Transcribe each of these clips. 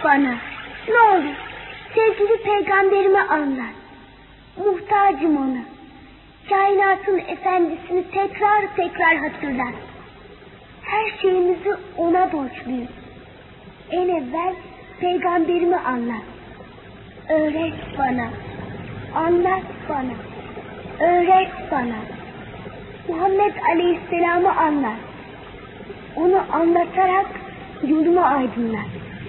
bana. Ne olur sevgili peygamberime anlat. Muhtacım ona. Kainatın efendisini tekrar tekrar hatırlat. Her şeyimizi ona borçluyuz. En evvel peygamberimi anlat. Öğret bana. Anlat bana. Öğret bana. Muhammed Aleyhisselam'ı anlat. Onu anlatarak yolumu aydınlat.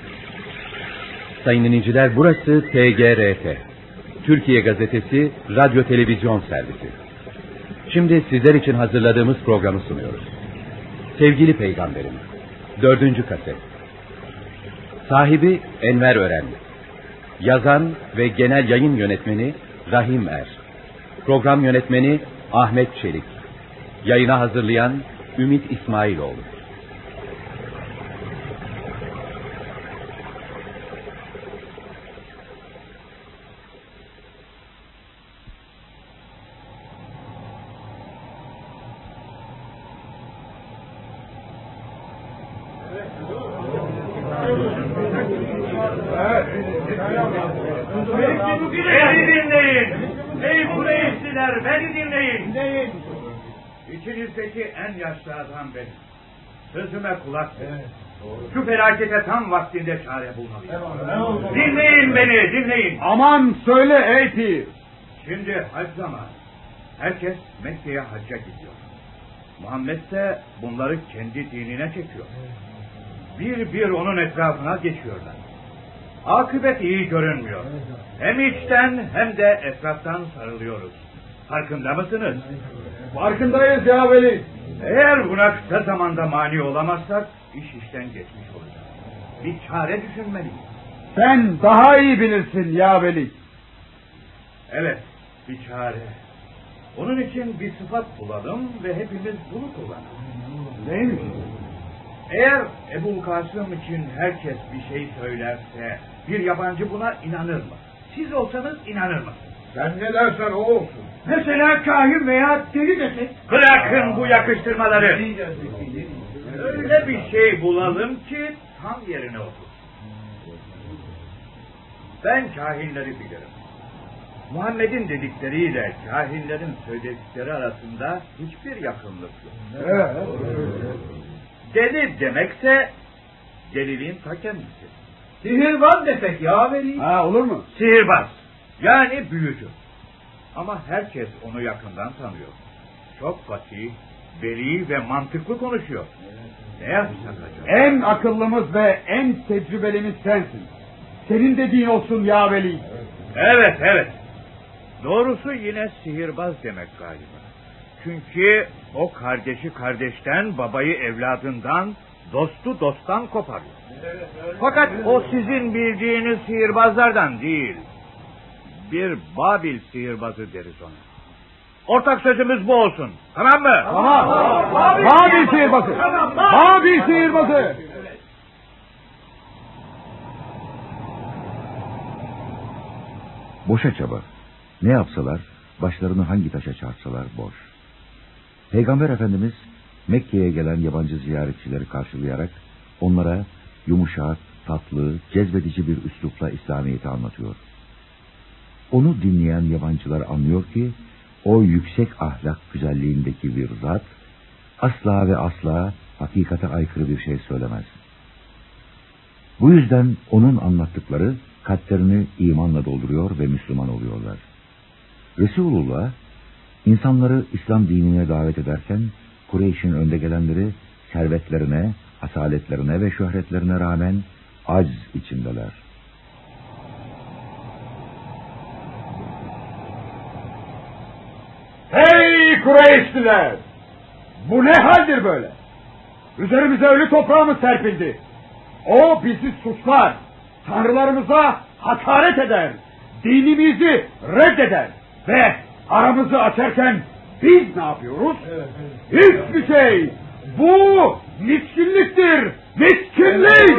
Sayın dinleyiciler, burası TGRT, Türkiye Gazetesi Radyo Televizyon Servisi. Şimdi sizler için hazırladığımız programı sunuyoruz. Sevgili Peygamberim, 4. kaset. Sahibi Enver Ören. Yazan ve genel yayın yönetmeni Rahim Er. Program yönetmeni Ahmet Çelik. Yayına hazırlayan Ümit İsmailoğlu. Beni dinleyin. Ey Kureyşliler, beni dinleyin. İçinizdeki en yaşlı adam benim. Sözüme kulak verin. Şu felakete tam vaktinde çare bulmalıyım. Dinleyin beni, dinleyin. Aman söyle ey pir. Şimdi hac zamanı. Herkes Mekke'ye hacca gidiyor. Muhammed de bunları kendi dinine çekiyor. Bir bir onun etrafına geçiyorlar. Akıbet iyi görünmüyor. Hem içten hem de etraftan sarılıyoruz. Farkında mısınız? Farkındayız ya Veli. Eğer buna kısa zamanda mani olamazsak iş işten geçmiş olacak. Bir çare düşünmeliyiz. Sen daha iyi bilirsin ya Veli. Evet, bir çare. Onun için bir sıfat bulalım ve hepimiz bunu kullanalım. Neymiş? Eğer Ebu Kasım için herkes bir şey söylerse bir yabancı buna inanır mı? Siz olsanız inanır mısınız? Sen ne dersen o olsun. Mesela kahin veya deli desek. Bırakın bu yakıştırmaları. Öyle bir şey bulalım ki tam yerine otursun. Ben kahinleri bilirim. Muhammed'in dedikleriyle kahinlerin söyledikleri arasında hiçbir yakınlık yok. Evet. Deli demekse deliliğin ta kendisi. Sihirbaz desek ya Veli. Ha olur mu? Sihirbaz. Yani büyücü. Ama herkes onu yakından tanıyor. Çok fasih, beli ve mantıklı konuşuyor. Ne yapsak acaba? En akıllımız ve en tecrübelimiz sensin. Senin dediğin olsun ya Veli. Evet, evet. Doğrusu yine sihirbaz demek galiba. Çünkü o kardeşi kardeşten, babayı evladından, dostu dosttan koparıyor. Fakat o sizin bildiğiniz sihirbazlardan değil. Bir Babil sihirbazı deriz ona. Ortak sözümüz bu olsun. Tamam mı? Tamam. Babil sihirbazı. Babil sihirbazı. Boşa çaba. Ne yapsalar, başlarını hangi taşa çarpsalar boş. Peygamber Efendimiz Mekke'ye gelen yabancı ziyaretçileri karşılayarak onlara yumuşak, tatlı, cezbedici bir üslupla İslamiyet'i anlatıyor. Onu dinleyen yabancılar anlıyor ki o yüksek ahlak güzelliğindeki bir zat asla ve asla hakikate aykırı bir şey söylemez. Bu yüzden onun anlattıkları kalplerini imanla dolduruyor ve Müslüman oluyorlar. Resulullah insanları İslam dinine davet ederken Kureyş'in önde gelenleri servetlerine, asaletlerine ve şöhretlerine rağmen acz içindeler. Hey Kureyşliler! Bu ne haldir böyle? Üzerimize ölü toprağımız serpildi. O bizi suçlar, tanrılarımıza hakaret eder, dinimizi reddeder ve aramızı açarken biz ne yapıyoruz? Hiçbir şey. Bu miskinliktir, miskinlik!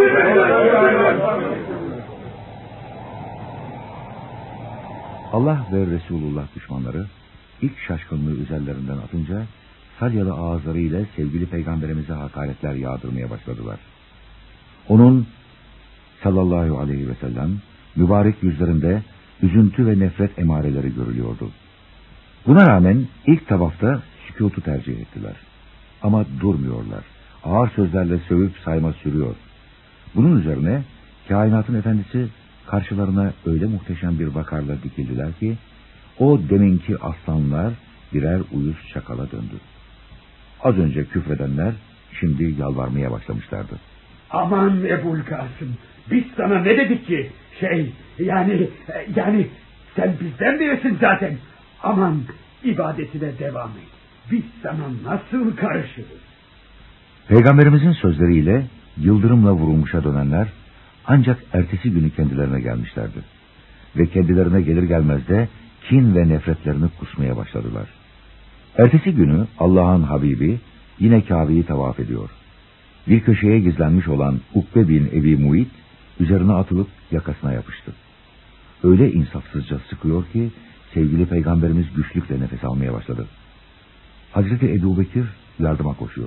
Allah ve Resulullah düşmanları ilk şaşkınlığı üzerlerinden atınca salyalı ağızlarıyla sevgili peygamberimize hakaretler yağdırmaya başladılar. Onun sallallahu aleyhi ve sellem mübarek yüzlerinde üzüntü ve nefret emareleri görülüyordu. Buna rağmen ilk tavafta sükutu tercih ettiler. Ama durmuyorlar. Ağır sözlerle sövüp sayma sürüyor. Bunun üzerine kainatın efendisi karşılarına öyle muhteşem bir vakarla dikildiler ki o deminki aslanlar birer uyuz şakala döndü. Az önce küfredenler şimdi yalvarmaya başlamışlardı. Aman Ebu'l-Kasım, biz sana ne dedik ki? Yani sen bizden birisin zaten. Aman ibadetine devam et. Biz sana nasıl karışırız? Peygamberimizin sözleriyle yıldırımla vurulmuşa dönenler ancak ertesi günü kendilerine gelmişlerdi. Ve kendilerine gelir gelmez de kin ve nefretlerini kusmaya başladılar. Ertesi günü Allah'ın Habibi yine Kabe'yi tavaf ediyor. Bir köşeye gizlenmiş olan Ukbe bin Ebi Muit üzerine atılıp yakasına yapıştı. Öyle insafsızca sıkıyor ki sevgili Peygamberimiz güçlükle nefes almaya başladı. Hazreti Ebubekir yardıma koşuyor.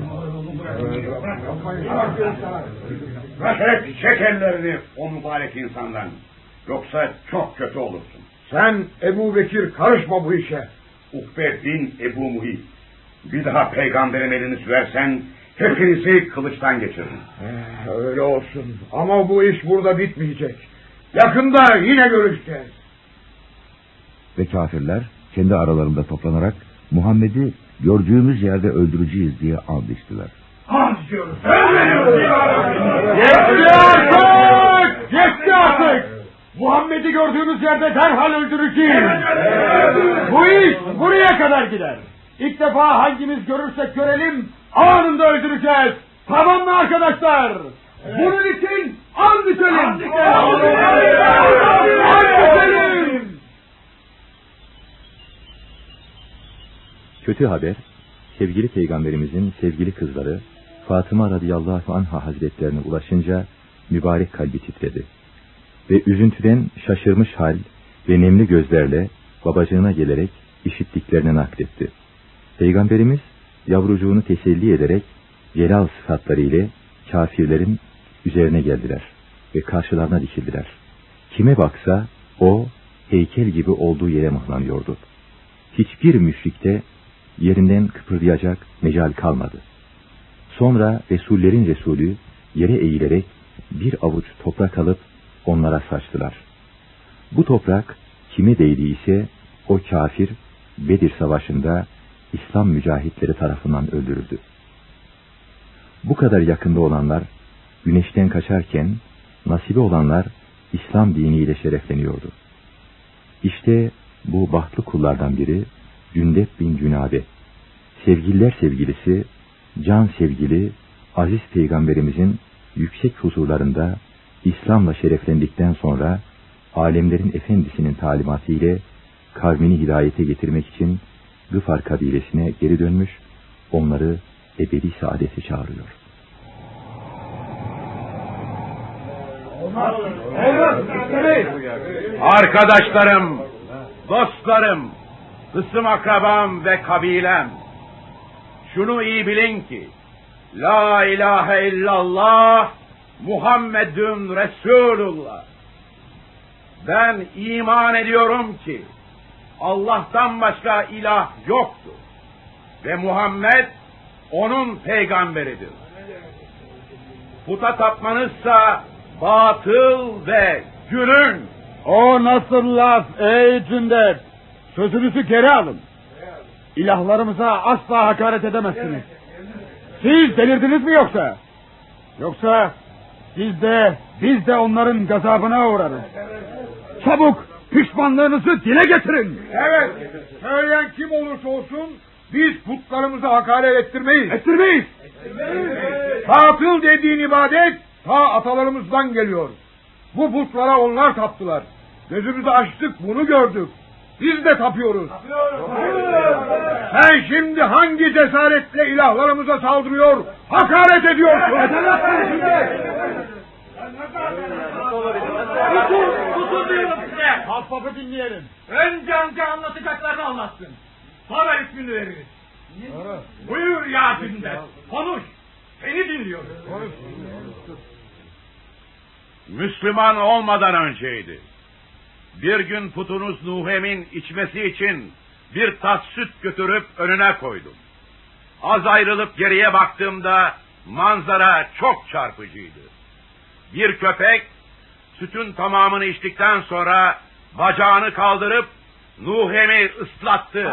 Bırak çek ellerini o mübarek insandan. Yoksa çok kötü olursun. Sen Ebubekir karışma bu işe. Ukbe bin Ebu Muhit. Bir daha peygamberin elini sürersen hepinizi kılıçtan geçiririm. Öyle olsun. Ama bu iş burada bitmeyecek. Yakında yine görüşeceğiz. Ve kafirler kendi aralarında toplanarak Muhammed'i gördüğümüz yerde öldüreceğiz diye and içtiler. Az diyoruz. Geçti artık! Muhammed'i gördüğümüz yerde derhal öldüreceğiz. Bu iş buraya kadar gider. İlk defa hangimiz görürsek görelim anında öldüreceğiz. Tamam mı arkadaşlar? Bunun için and içelim. And içelim. Kötü haber, sevgili Peygamberimizin sevgili kızları Fatıma radıyallahu anha hazretlerine ulaşınca mübarek kalbi titredi. Ve üzüntüden şaşırmış hal ve nemli gözlerle babacığına gelerek işittiklerini nakletti. Peygamberimiz yavrucuğunu teselli ederek celal sıfatları ile kafirlerin üzerine geldiler ve karşılarına dikildiler. Kime baksa o heykel gibi olduğu yere mıhlanıyordu. Hiçbir müşrikte yerinden kıpırdayacak mecal kalmadı. Sonra Resullerin Resulü yere eğilerek bir avuç toprak alıp onlara saçtılar. Bu toprak kime değdiyse o kafir Bedir Savaşı'nda İslam mücahitleri tarafından öldürüldü. Bu kadar yakında olanlar güneşten kaçarken nasibi olanlar İslam diniyle şerefleniyordu. İşte bu bahtlı kullardan biri Cündep bin Cünabe, sevgililer sevgilisi, can sevgili, aziz Peygamberimizin yüksek huzurlarında İslam'la şereflendikten sonra alemlerin efendisinin talimatı ile kavmini hidayete getirmek için Gıfar kabilesine geri dönmüş, onları ebedi saadete çağırıyor. Arkadaşlarım, dostlarım, hısım akrabam ve kabilem, şunu iyi bilin ki La ilahe illallah Muhammedun Resulullah. Ben iman ediyorum ki Allah'tan başka ilah yoktur ve Muhammed onun peygamberidir. Puta tapmanızsa batıl ve gülün. O nasıl laf ey Cündep? Sözünüzü geri alın. İlahlarımıza asla hakaret edemezsiniz. Siz delirdiniz mi yoksa? Yoksa biz de onların gazabına uğrarız. Çabuk pişmanlığınızı dile getirin. Evet, söyleyen kim olursa olsun biz putlarımıza hakaret ettirmeyiz. Ettirmeyiz. Batıl dediğin ibadet ta atalarımızdan geliyor. Bu putlara onlar taptılar. Gözümüzü açtık, bunu gördük. Biz de tapıyoruz. Sen şimdi hangi cesaretle ilahlarımıza saldırıyor, hakaret ediyorsun? Tutun diyorum size. Haffaf'ı dinleyelim. Önce anlatacaklarını anlatsın. Sonra hükmünü veririz. Buyur ya Cündep. Konuş. Seni dinliyoruz. Müslüman olmadan önceydi. Bir gün putunuz Nuhem'in içmesi için bir tas süt götürüp önüne koydum. Az ayrılıp geriye baktığımda manzara çok çarpıcıydı. Bir köpek sütün tamamını içtikten sonra bacağını kaldırıp Nuhem'i ıslattı.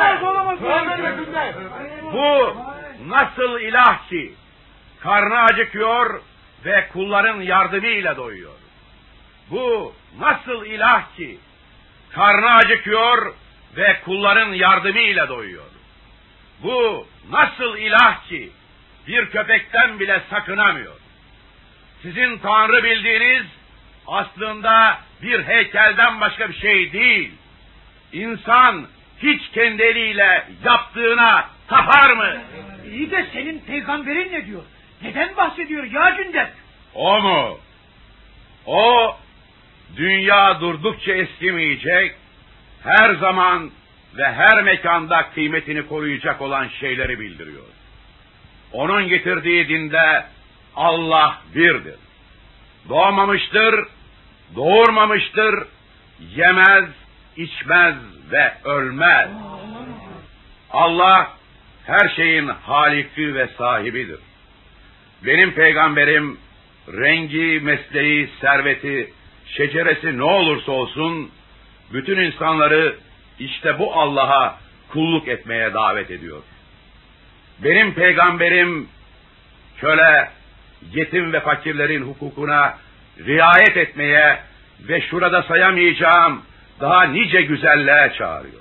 Bu nasıl ilah ki karnı acıkıyor ve kulların yardımıyla doyuyor? Bu nasıl ilah ki karnı acıkıyor ve kulların yardımıyla doyuyor? Bu nasıl ilah ki bir köpekten bile sakınamıyor? Sizin Tanrı bildiğiniz aslında bir heykelden başka bir şey değil. İnsan hiç kendi eliyle yaptığına tapar mı? İyi de senin peygamberin ne diyor? Neden bahsediyor ya Cündep? O mu? O dünya durdukça eskimeyecek, her zaman ve her mekanda kıymetini koruyacak olan şeyleri bildiriyor. Onun getirdiği dinde Allah birdir. Doğmamıştır, doğurmamıştır, yemez, içmez ve ölmez. Allah her şeyin haliki ve sahibidir. Benim peygamberim rengi, mesleği, serveti, şeceresi ne olursa olsun bütün insanları işte bu Allah'a kulluk etmeye davet ediyor. Benim peygamberim köle, yetim ve fakirlerin hukukuna riayet etmeye ve şurada sayamayacağım daha nice güzelliğe çağırıyor.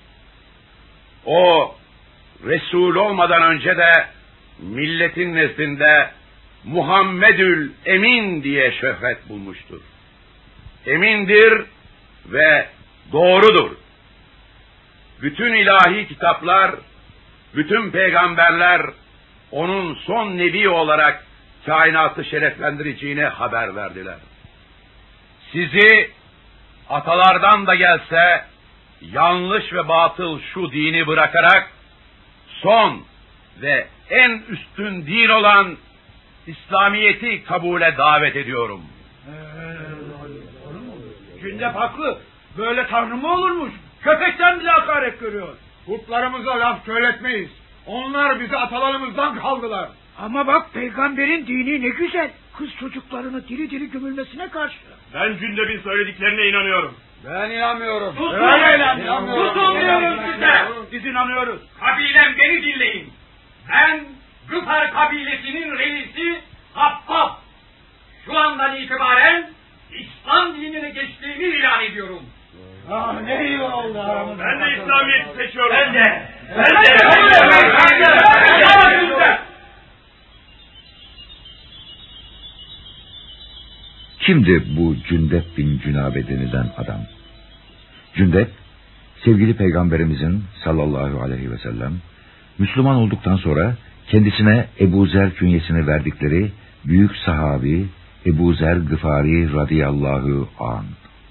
O Resul olmadan önce de milletin nezdinde Muhammedül Emin diye şöhret bulmuştur. Emindir ve doğrudur. Bütün ilahi kitaplar, bütün peygamberler onun son nebi olarak kainatı şereflendireceğine haber verdiler. Sizi atalardan da gelse yanlış ve batıl şu dini bırakarak son ve en üstün din olan İslamiyet'i kabule davet ediyorum. Cündep haklı. Böyle tanrı mı olurmuş? Köpekten bile hakaret görüyor. Kurtlarımıza laf söyletmeyiz. Onlar bizi atalarımızdan kaldılar. Ama bak peygamberin dini ne güzel. Kız çocuklarını diri diri gömülmesine karşı. Ben Cündep'in söylediklerine inanıyorum. Ben inanmıyorum. Tutulmuyorum size. Biz inanıyoruz. Kabilem beni dinleyin. Ben Gıfar kabilesinin reisi Habbab. Şu andan itibaren İslam dinine geçtiğimi ilan ediyorum. Ah ne iyi oldu aramızda. Ben de İslamiyet'i seçiyorum. Ben de. Kimdi bu Cündep bin Cünabe denilen adam? Cündep, sevgili peygamberimizin sallallahu aleyhi ve sellem, Müslüman olduktan sonra kendisine Ebu Zer künyesini verdikleri büyük sahabi Ebu Zer Gıfari radıyallahu anh.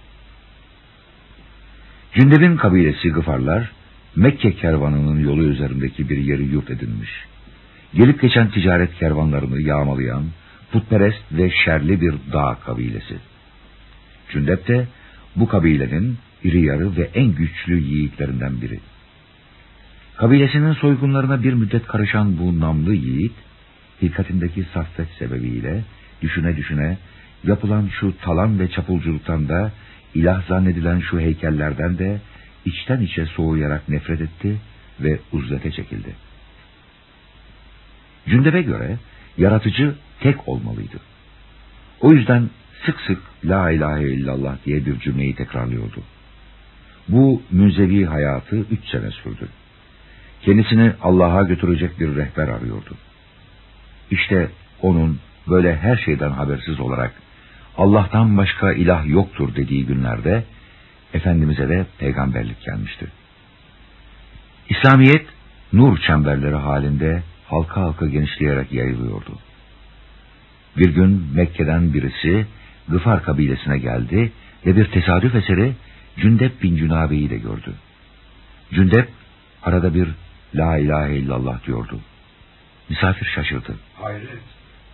Cündep'in kabilesi Gıfarlar, Mekke kervanının yolu üzerindeki bir yeri yurt edinmiş. Gelip geçen ticaret kervanlarını yağmalayan, putperest ve şerli bir dağ kabilesi. Cündep de bu kabilenin iri yarı ve en güçlü yiğitlerinden biri. Kabilesinin soygunlarına bir müddet karışan bu namlı yiğit, hilkatindeki saffet sebebiyle düşüne düşüne yapılan şu talan ve çapulculuktan da ilah zannedilen şu heykellerden de içten içe soğuyarak nefret etti ve uzlete çekildi. Cündep'e göre yaratıcı tek olmalıydı. O yüzden sık sık la ilahe illallah diye bir cümleyi tekrarlıyordu. Bu münzevi hayatı 3 sene sürdü. Kendisini Allah'a götürecek bir rehber arıyordu. İşte onun böyle her şeyden habersiz olarak Allah'tan başka ilah yoktur dediği günlerde Efendimiz'e de peygamberlik gelmişti. İslamiyet nur çemberleri halinde halka halka genişleyerek yayılıyordu. Bir gün Mekke'den birisi Gıfar kabilesine geldi ve bir tesadüf eseri Cündep bin Cünabe'yi de gördü. Cündep arada bir la ilahe illallah diyordu. Misafir şaşırdı. Hayret.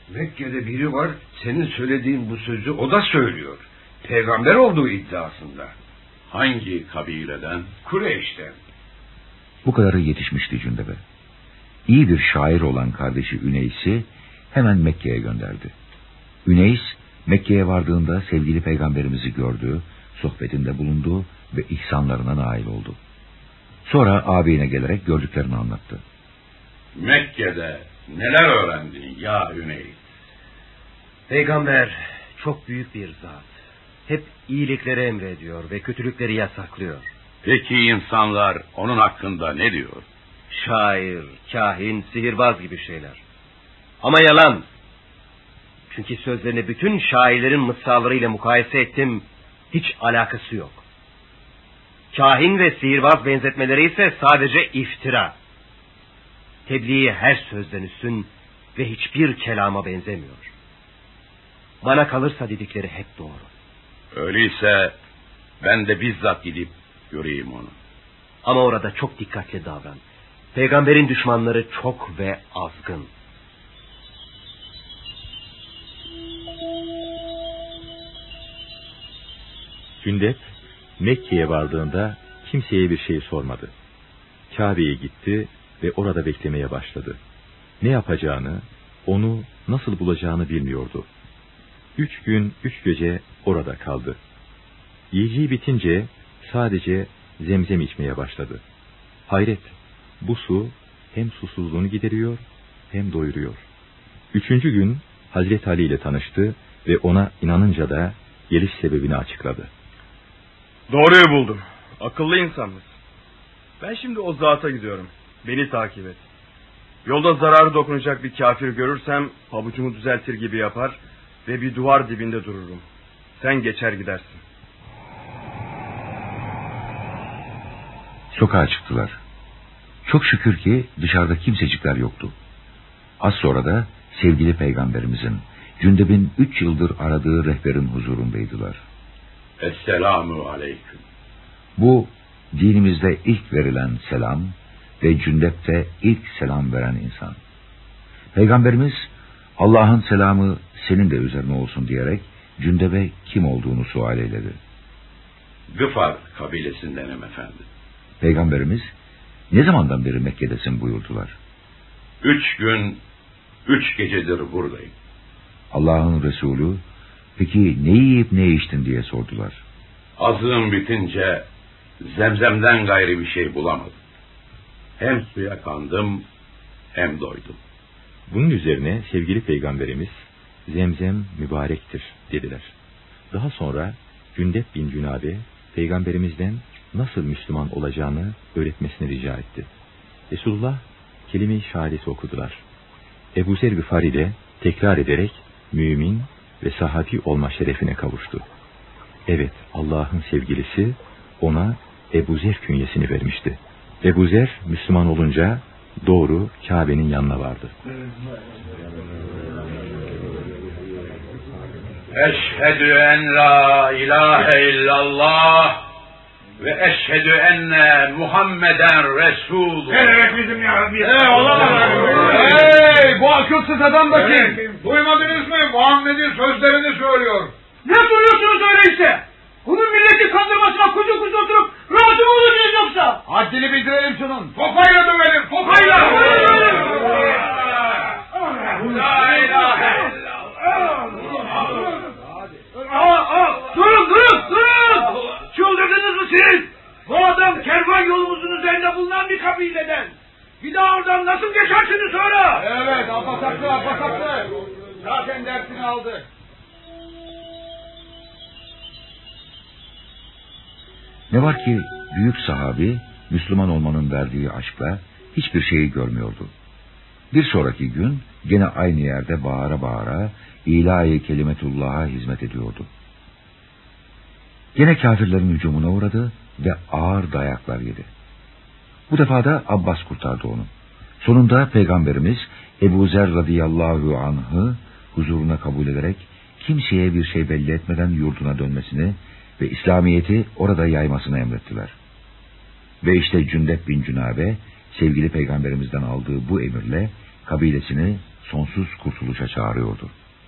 Mekke'de biri var, senin söylediğin bu sözü o da söylüyor. Peygamber olduğu iddiasında. Hangi kabileden? Kureyş'ten. Bu kadarı yetişmişti Cündep'e. İyi bir şair olan kardeşi Üneys'i hemen Mekke'ye gönderdi. Üneys, Mekke'ye vardığında sevgili peygamberimizi gördü, sohbetinde bulundu ve ihsanlarına nail oldu. Sonra ağabeyine gelerek gördüklerini anlattı. Mekke'de neler öğrendin ya Üneys? Peygamber çok büyük bir zat. Hep iyilikleri emrediyor ve kötülükleri yasaklıyor. Peki insanlar onun hakkında ne diyor? Şair, kahin, sihirbaz gibi şeyler. Ama yalan. Çünkü sözlerini bütün şairlerin mısralarıyla mukayese ettim. Hiç alakası yok. Kahin ve sihirbaz benzetmeleri ise sadece iftira. Tebliği her sözden üstün ve hiçbir kelama benzemiyor. Bana kalırsa dedikleri hep doğru. Öyleyse ben de bizzat gidip göreyim onu. Ama orada çok dikkatli davran. Peygamberin düşmanları çok ve azgın. Cündep Mekke'ye vardığında kimseye bir şey sormadı. Kabe'ye gitti ve orada beklemeye başladı. Ne yapacağını, onu nasıl bulacağını bilmiyordu. 3 gün 3 gece orada kaldı. Yiyeceği bitince sadece zemzem içmeye başladı. Hayret, bu su hem susuzluğunu gideriyor hem doyuruyor. 3. gün Hazreti Ali ile tanıştı ve ona inanınca da geliş sebebini açıkladı. Doğruyu buldum. Akıllı insanmış. Ben şimdi o zata gidiyorum. Beni takip et. Yolda zararı dokunacak bir kafir görürsem pabucumu düzeltir gibi yapar ve bir duvar dibinde dururum. Sen geçer gidersin. Sokağa çıktılar. Çok şükür ki dışarıda kimsecikler yoktu. Az sonra da sevgili peygamberimizin, Cündep'in 3 yıldır aradığı rehberin huzurundaydılar. Esselamu aleyküm. Bu dinimizde ilk verilen selam ve Cündep'te ilk selam veren insan. Peygamberimiz Allah'ın selamı senin de üzerine olsun diyerek Cündep'e kim olduğunu sual eyledi. Gıfar kabilesindenim efendim. Peygamberimiz ne zamandan beri Mekke'desin buyurdular. 3 gün 3 gecedir buradayım. Allah'ın Resulü peki ne yiyip ne içtin diye sordular. Azığım bitince zemzemden gayrı bir şey bulamadım. Hem suya kandım hem doydum. Bunun üzerine sevgili peygamberimiz zemzem mübarektir dediler. Daha sonra Cündep bin Cünabe peygamberimizden nasıl Müslüman olacağını öğretmesini rica etti. Resulullah kelime-i şehadeti okudular. Ebu Zer Gıfari de tekrar ederek mümin ve sahabi olma şerefine kavuştu. Evet, Allah'ın sevgilisi ona Ebu Zer künyesini vermişti. Ebu Zer Müslüman olunca doğru Kabe'nin yanına vardı. Eşhedü en la ilahe illallah ve eşhedü enne Muhammeden Resulullah. Evet bizim ya Rabbi. Hey, bu akılsız adam da kim? Duymadınız mı? Muhammed'in sözlerini söylüyor. Ne soruyorsunuz öyleyse? Bunun milleti kandırmasına kuzu kuzu oturup razı mı olacağız yoksa? Haddini bildirelim şunun. Topayla dövelim, topayla. La ilahe Durun! Çıldırdınız mı siz? Bu adam kervan yolumuzun üzerinde bulunan bir kabileden. Bir daha oradan nasıl geçersiniz sonra? Evet, apasaklı. Zaten dersini aldı. Ne var ki büyük sahabi Müslüman olmanın verdiği aşkla hiçbir şeyi görmüyordu. Bir sonraki gün gene aynı yerde bağıra bağıra ilahi kelimetullah'a hizmet ediyordu. Gene kafirlerin hücumuna uğradı ve ağır dayaklar yedi. Bu defa da Abbas kurtardı onu. Sonunda Peygamberimiz Ebu Zer radıyallahu anh'ı huzuruna kabul ederek kimseye bir şey belli etmeden yurduna dönmesini ve İslamiyet'i orada yaymasını emrettiler. Ve işte Cündep bin Cünabe sevgili Peygamberimizden aldığı bu emirle kabilesini sonsuz kurtuluşa çağırıyordu.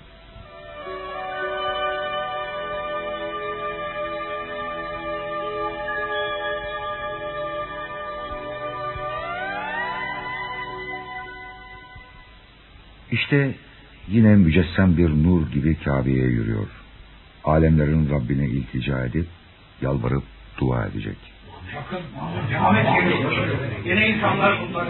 İşte yine mücessem bir nur gibi Kabe'ye yürüyor. Alemlerin Rabbine iltica edip, yalvarıp dua edecek. Devam et. Yine insanlar bunlar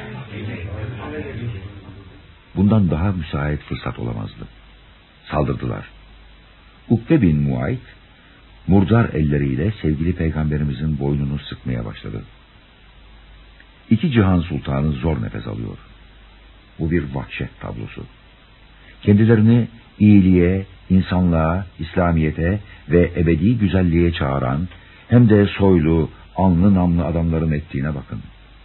Bundan daha müsait fırsat olamazdı. Saldırdılar. Ukbe bin Muayt, murdar elleriyle sevgili peygamberimizin boynunu sıkmaya başladı. İki cihan sultanı zor nefes alıyor. Bu bir vahşet tablosu. Kendilerini iyiliğe, insanlığa, İslamiyete ve ebedi güzelliğe çağıran, hem de soylu, anlı namlı adamların ettiğine bakın.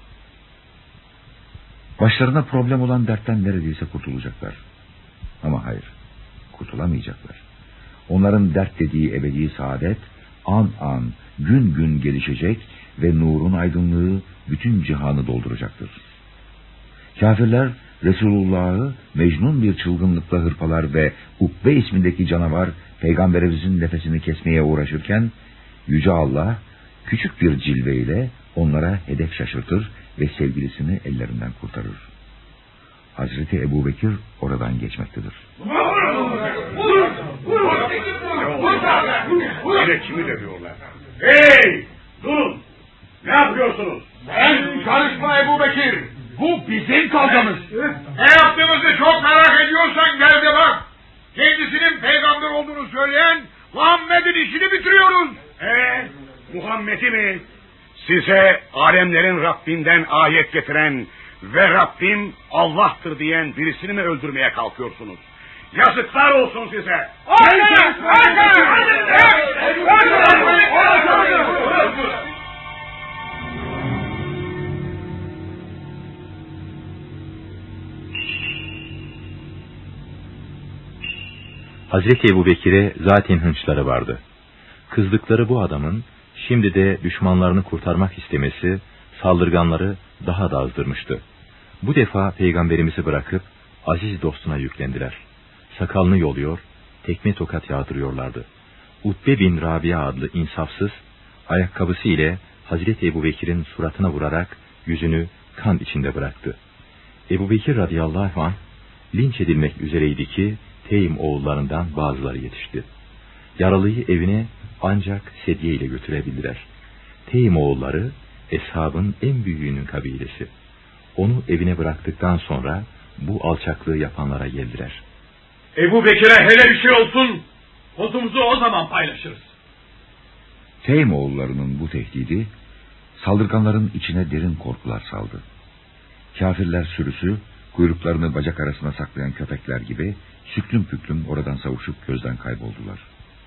Başlarına problem olan dertten neredeyse kurtulacaklar. Ama hayır, kurtulamayacaklar. Onların dert dediği ebedi saadet, an an, gün gün gelişecek ve nurun aydınlığı bütün cihanı dolduracaktır. Kafirler, Resulullah'ı mecnun bir çılgınlıkla hırpalar ve Ukbe ismindeki canavar peygamberimizin nefesini kesmeye uğraşırken, Yüce Allah küçük bir cilveyle onlara hedef şaşırtır ve sevgilisini ellerinden kurtarır. Hazreti Ebubekir oradan geçmektedir. Yine kimi dövüyorlar? Hey! Durun! Ne yapıyorsunuz? Sen karışma Ebubekir! Bu bizim kavgamız. Ne yaptığımızı çok merak ediyorsan gel de bak. Kendisinin peygamber olduğunu söyleyen Muhammed'in işini bitiriyoruz. Muhammed'i mi? Size alemlerin Rabbinden ayet getiren ve Rabbim Allah'tır diyen birisini mi öldürmeye kalkıyorsunuz? Yazıklar olsun size. Hazreti Ebubekir'e zaten hınçları vardı. Kızdıkları bu adamın şimdi de düşmanlarını kurtarmak istemesi saldırganları daha da azdırmıştı. Bu defa peygamberimizi bırakıp aziz dostuna yüklendiler. Sakalını yoluyor, tekme tokat yağdırıyorlardı. Utbe bin Rabia adlı insafsız ayakkabısı ile Hazreti Ebubekir'in suratına vurarak yüzünü kan içinde bıraktı. Ebubekir radıyallahu anh linç edilmek üzereydi ki Teym oğullarından bazıları yetişti. Yaralıyı evine ancak sedye ile götürebildiler. Teym oğulları eshabın en büyüğünün kabilesi. Onu evine bıraktıktan sonra bu alçaklığı yapanlara geldiler. Ebubekir'e hele bir şey olsun, kozumuzu o zaman paylaşırız. Teym oğullarının bu tehdidi saldırganların içine derin korkular saldı. Kafirler sürüsü kuyruklarını bacak arasına saklayan köpekler gibi süklüm püklüm oradan savuşup gözden kayboldular.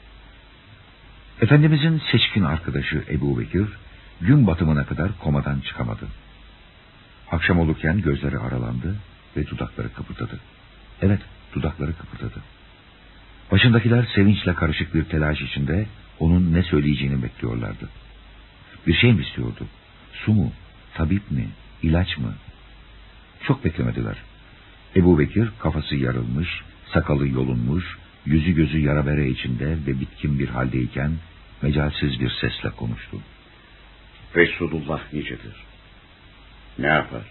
Efendimizin seçkin arkadaşı Ebubekir gün batımına kadar komadan çıkamadı. Akşam olurken gözleri aralandı ve dudakları kıpırdadı. Evet, dudakları kıpırdadı. Başındakiler sevinçle karışık bir telaş içinde onun ne söyleyeceğini bekliyorlardı. Bir şey mi istiyordu? Su mu? Tabip mi? İlaç mı? Çok beklemediler. Ebubekir kafası yarılmış, sakalı yolunmuş, yüzü gözü yara bere içinde ve bitkin bir haldeyken mecalsiz bir sesle konuştu. Resulullah nicedir? Ne yapar?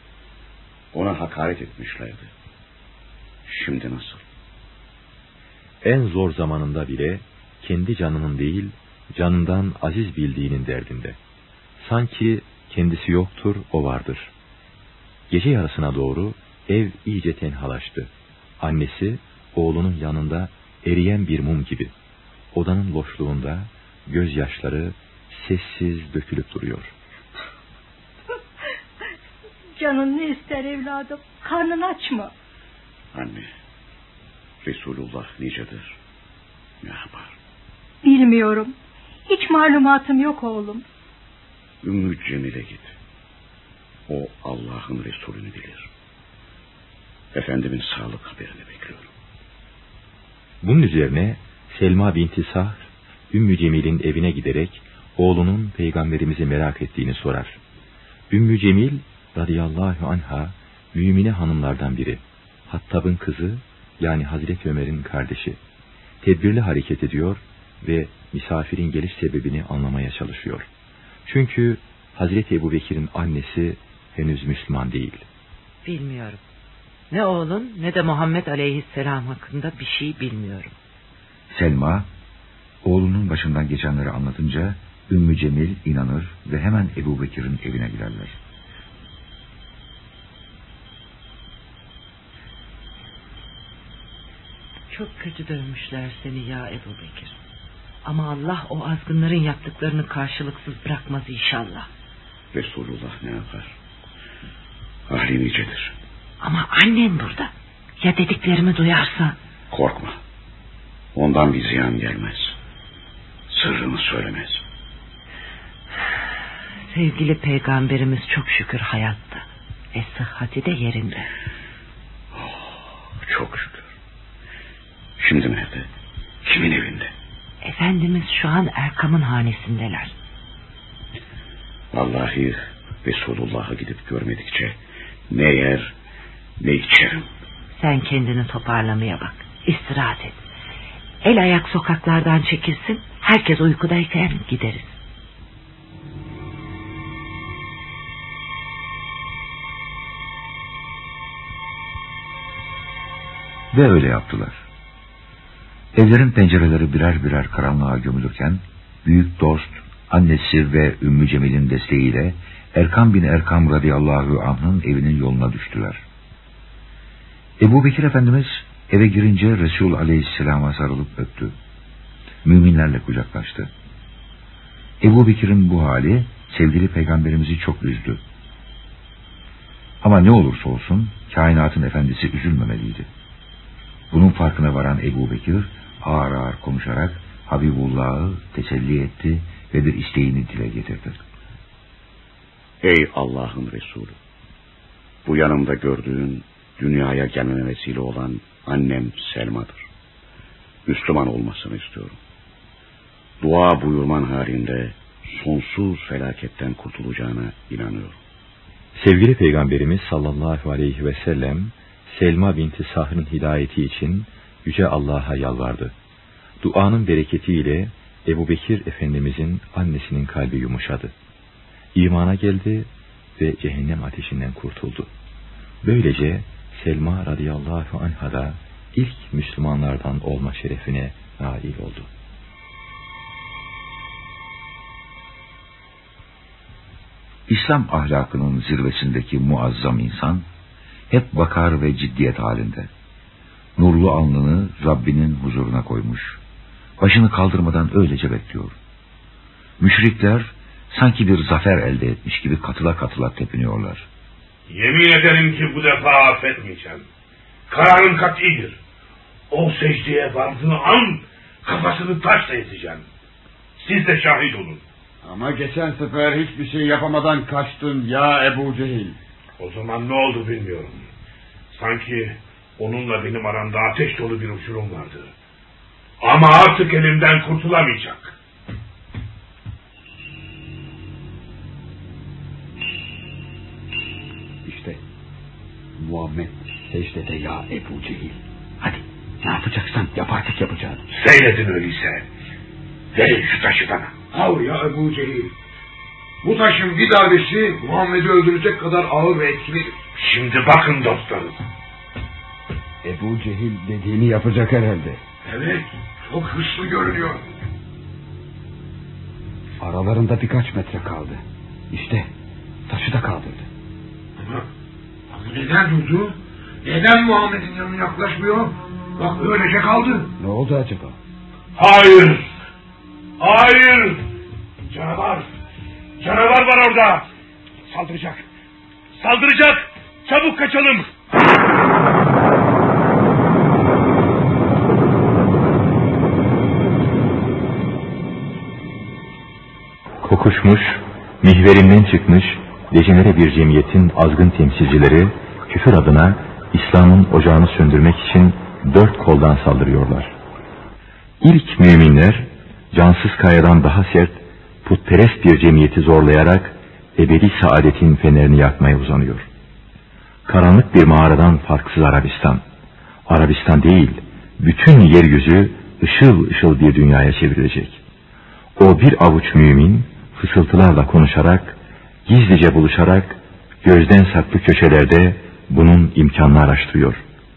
Ona hakaret etmişlerdi. Şimdi nasıl? En zor zamanında bile kendi canının değil, canından aziz bildiğinin derdinde. Sanki kendisi yoktur, o vardır. Gece yarısına doğru ev iyice tenhalaştı. Annesi oğlunun yanında eriyen bir mum gibi. Odanın boşluğunda gözyaşları sessiz dökülüp duruyor. Canın ne ister evladım? Karnın aç mı? Anne, Resulullah nicedir? Ne yapar? Bilmiyorum. Hiç malumatım yok oğlum. Ümmü Cemil'e git. O Allah'ın Resulünü bilir. Efendimin sağlık haberini bekliyorum. Bunun üzerine Selma binti Sahr, Ümmü Cemil'in evine giderek oğlunun peygamberimizi merak ettiğini sorar. Ümmü Cemil radıyallahu anha mümine hanımlardan biri. Hattab'ın kızı, yani Hazreti Ömer'in kardeşi. Tedbirli hareket ediyor ve misafirin geliş sebebini anlamaya çalışıyor. Çünkü Hazreti Ebubekir'in annesi henüz Müslüman değil. Bilmiyorum. Ne oğlun ne de Muhammed Aleyhisselam hakkında bir şey bilmiyorum. Selma, oğlunun başından geçenleri anlatınca Ümmü Cemil inanır ve hemen Ebubekir'in evine girerler. Çok kötü dövmüşler seni ya Ebubekir. Ama Allah o azgınların yaptıklarını karşılıksız bırakmaz inşallah. Resulullah ne yapar? Ahli nicedir. Ama annen burada. Ya dediklerimi duyarsa? Korkma. Ondan bir ziyan gelmez. Sırrını söylemez. Sevgili peygamberimiz çok şükür hayatta. Ve sıhhati de yerinde. Çok şükür. Şimdi nerede? Kimin evinde? Efendimiz şu an Erkam'ın hanesindeler. Vallahi Resulullah'a gidip görmedikçe ne yer ne içerim. Sen kendini toparlamaya bak. İstirahat et. El ayak sokaklardan çekilsin. Herkes uykudayken gideriz. Ve öyle yaptılar. Evlerin pencereleri birer birer karanlığa gömülürken büyük dost, annesi ve Ümmü Cemil'in desteğiyle Erkam bin Erkam radıyallahu anh'ın evinin yoluna düştüler. Ebubekir Efendimiz eve girince Resul aleyhisselama sarılıp öptü. Müminlerle kucaklaştı. Ebubekir'in bu hali sevgili peygamberimizi çok üzdü. Ama ne olursa olsun kainatın efendisi üzülmemeliydi. Bunun farkına varan Ebubekir ağır ağır konuşarak Habibullah'ı teselli etti ve bir isteğini dile getirdi. Ey Allah'ın Resulü! Bu yanımda gördüğün dünyaya gelmeme vesile olan annem Selma'dır. Müslüman olmasını istiyorum. Dua buyurman halinde sonsuz felaketten kurtulacağına inanıyorum. Sevgili Peygamberimiz sallallahu aleyhi ve sellem Selma binti Sahr'ın hidayeti için Yüce Allah'a yalvardı. Duanın bereketiyle Ebubekir Efendimizin annesinin kalbi yumuşadı. İmana geldi ve cehennem ateşinden kurtuldu. Böylece Selma radıyallahu anha da ilk Müslümanlardan olma şerefine nail oldu. İslam ahlakının zirvesindeki muazzam insan hep vakar ve ciddiyet halinde. Nurlu alnını Rabbinin huzuruna koymuş. Başını kaldırmadan öylece bekliyor. Müşrikler sanki bir zafer elde etmiş gibi katıla katıla tepiniyorlar. Yemin ederim ki bu defa affetmeyeceğim. Kararım katidir. O secdeye vardığı an kafasını taşla ezeceğim. Siz de şahit olun. Ama geçen sefer hiçbir şey yapamadan kaçtın ya Ebu Cehil. O zaman ne oldu bilmiyorum. Sanki onunla benim aramda ateş dolu bir uçurum vardı. Ama artık elimden kurtulamayacak. İşte Muhammed secdede ya Ebu Cehil. Hadi ne yapacaksan yap artık yapacağını. Seyredin öyleyse. Verin şu taşı bana. Al ya Ebu Cehil. Bu taşın bir darbesi Muhammed'i öldürecek kadar ağır ve etkilidir. Şimdi bakın dostlarım. Ebu Cehil dediğini yapacak herhalde. Evet, çok hırslı görünüyor. Aralarında birkaç metre kaldı. İşte taşı da kaldırdı. Ama neden durdu? Neden Muhammed'in yanına yaklaşmıyor? Bak öylece kaldı. Ne oldu acaba? Hayır. Hayır. Canavar. Canavar var orada. Saldıracak. Saldıracak. Çabuk kaçalım. Kokuşmuş, mihverinden çıkmış, dejenere bir cemiyetin azgın temsilcileri küfür adına İslam'ın ocağını söndürmek için dört koldan saldırıyorlar. İlk müminler cansız kayadan daha sert, putperest bir cemiyeti zorlayarak ebedi saadetin fenerini yakmaya uzanıyor. Karanlık bir mağaradan farksız Arabistan. Arabistan değil, bütün yeryüzü ışıl ışıl bir dünyaya çevrilecek. O bir avuç mümin fısıltılarla konuşarak, gizlice buluşarak, gözden saklı köşelerde bunun imkanını araştırıyor.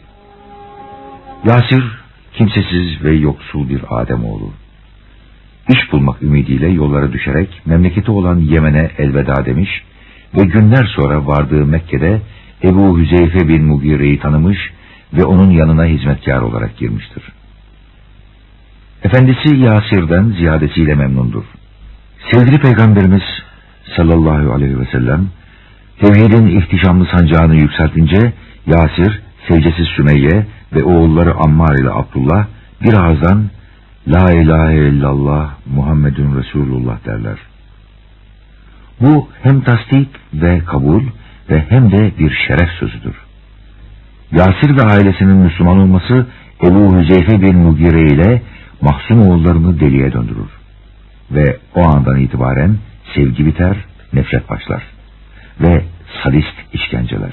Yasir kimsesiz ve yoksul bir Ademoğlu. İş bulmak ümidiyle yollara düşerek memleketi olan Yemen'e elveda demiş ve günler sonra vardığı Mekke'de Ebu Hüzeyfe bin Mugire'yi tanımış ve onun yanına hizmetkar olarak girmiştir. Efendisi Yasir'den ziyadesiyle memnundur. Sevgili Peygamberimiz sallallahu aleyhi ve sellem tevhidin ihtişamlı sancağını yükseltince Yasir, sevcesiz Sümeyye ve oğulları Ammar ile Abdullah bir ağızdan La ilahe illallah Muhammedun Resulullah derler. Bu hem tasdik ve kabul ve hem de bir şeref sözüdür. Yasir ve ailesinin Müslüman olması Ebu Hüzeyfe bin Mugire ile Mahzum oğullarını deliye döndürür. Ve o andan itibaren sevgi biter, nefret başlar. Ve sadist işkenceler.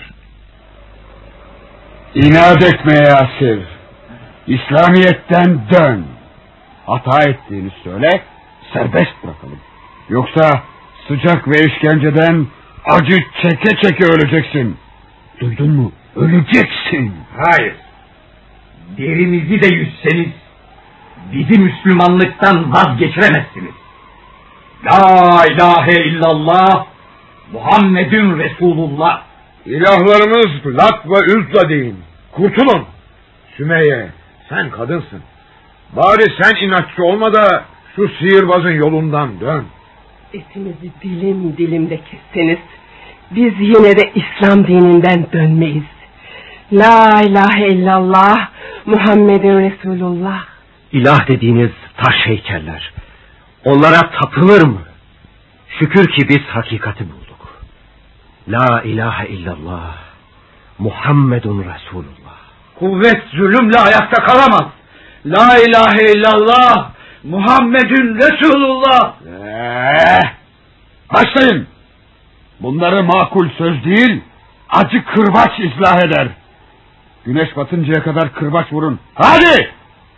İnat etme Yasir. İslamiyet'ten dön. Hata ettiğini söyle, serbest bırakalım. Yoksa sıcak ve işkenceden acı çeke çeke öleceksin. Duydun mu? Öleceksin. Hayır. Derimizi de yüzseniz bizi Müslümanlıktan vazgeçiremezsiniz. La ilahe illallah Muhammedun Resulullah. İlahlarımız Lat ve Uzza deyin. Kurtulun. Sümeyye, sen kadınsın. Bari sen inatçı olma da şu sihirbazın yolundan dön. Etimizi dilim dilimde kesseniz biz yine de İslam dininden dönmeyiz. La ilahe illallah Muhammedun Resulullah. İlah dediğiniz taş heykeller. Onlara tapılır mı? Şükür ki biz hakikati bulduk. La ilahe illallah Muhammedun Resulullah. Kuvvet zulümle ayakta kalamaz. La ilahe illallah Muhammedun Resulullah. Başlayın. Bunları makul söz değil, acı kırbaç ıslah eder. Güneş batıncaya kadar kırbaç vurun. Hadi!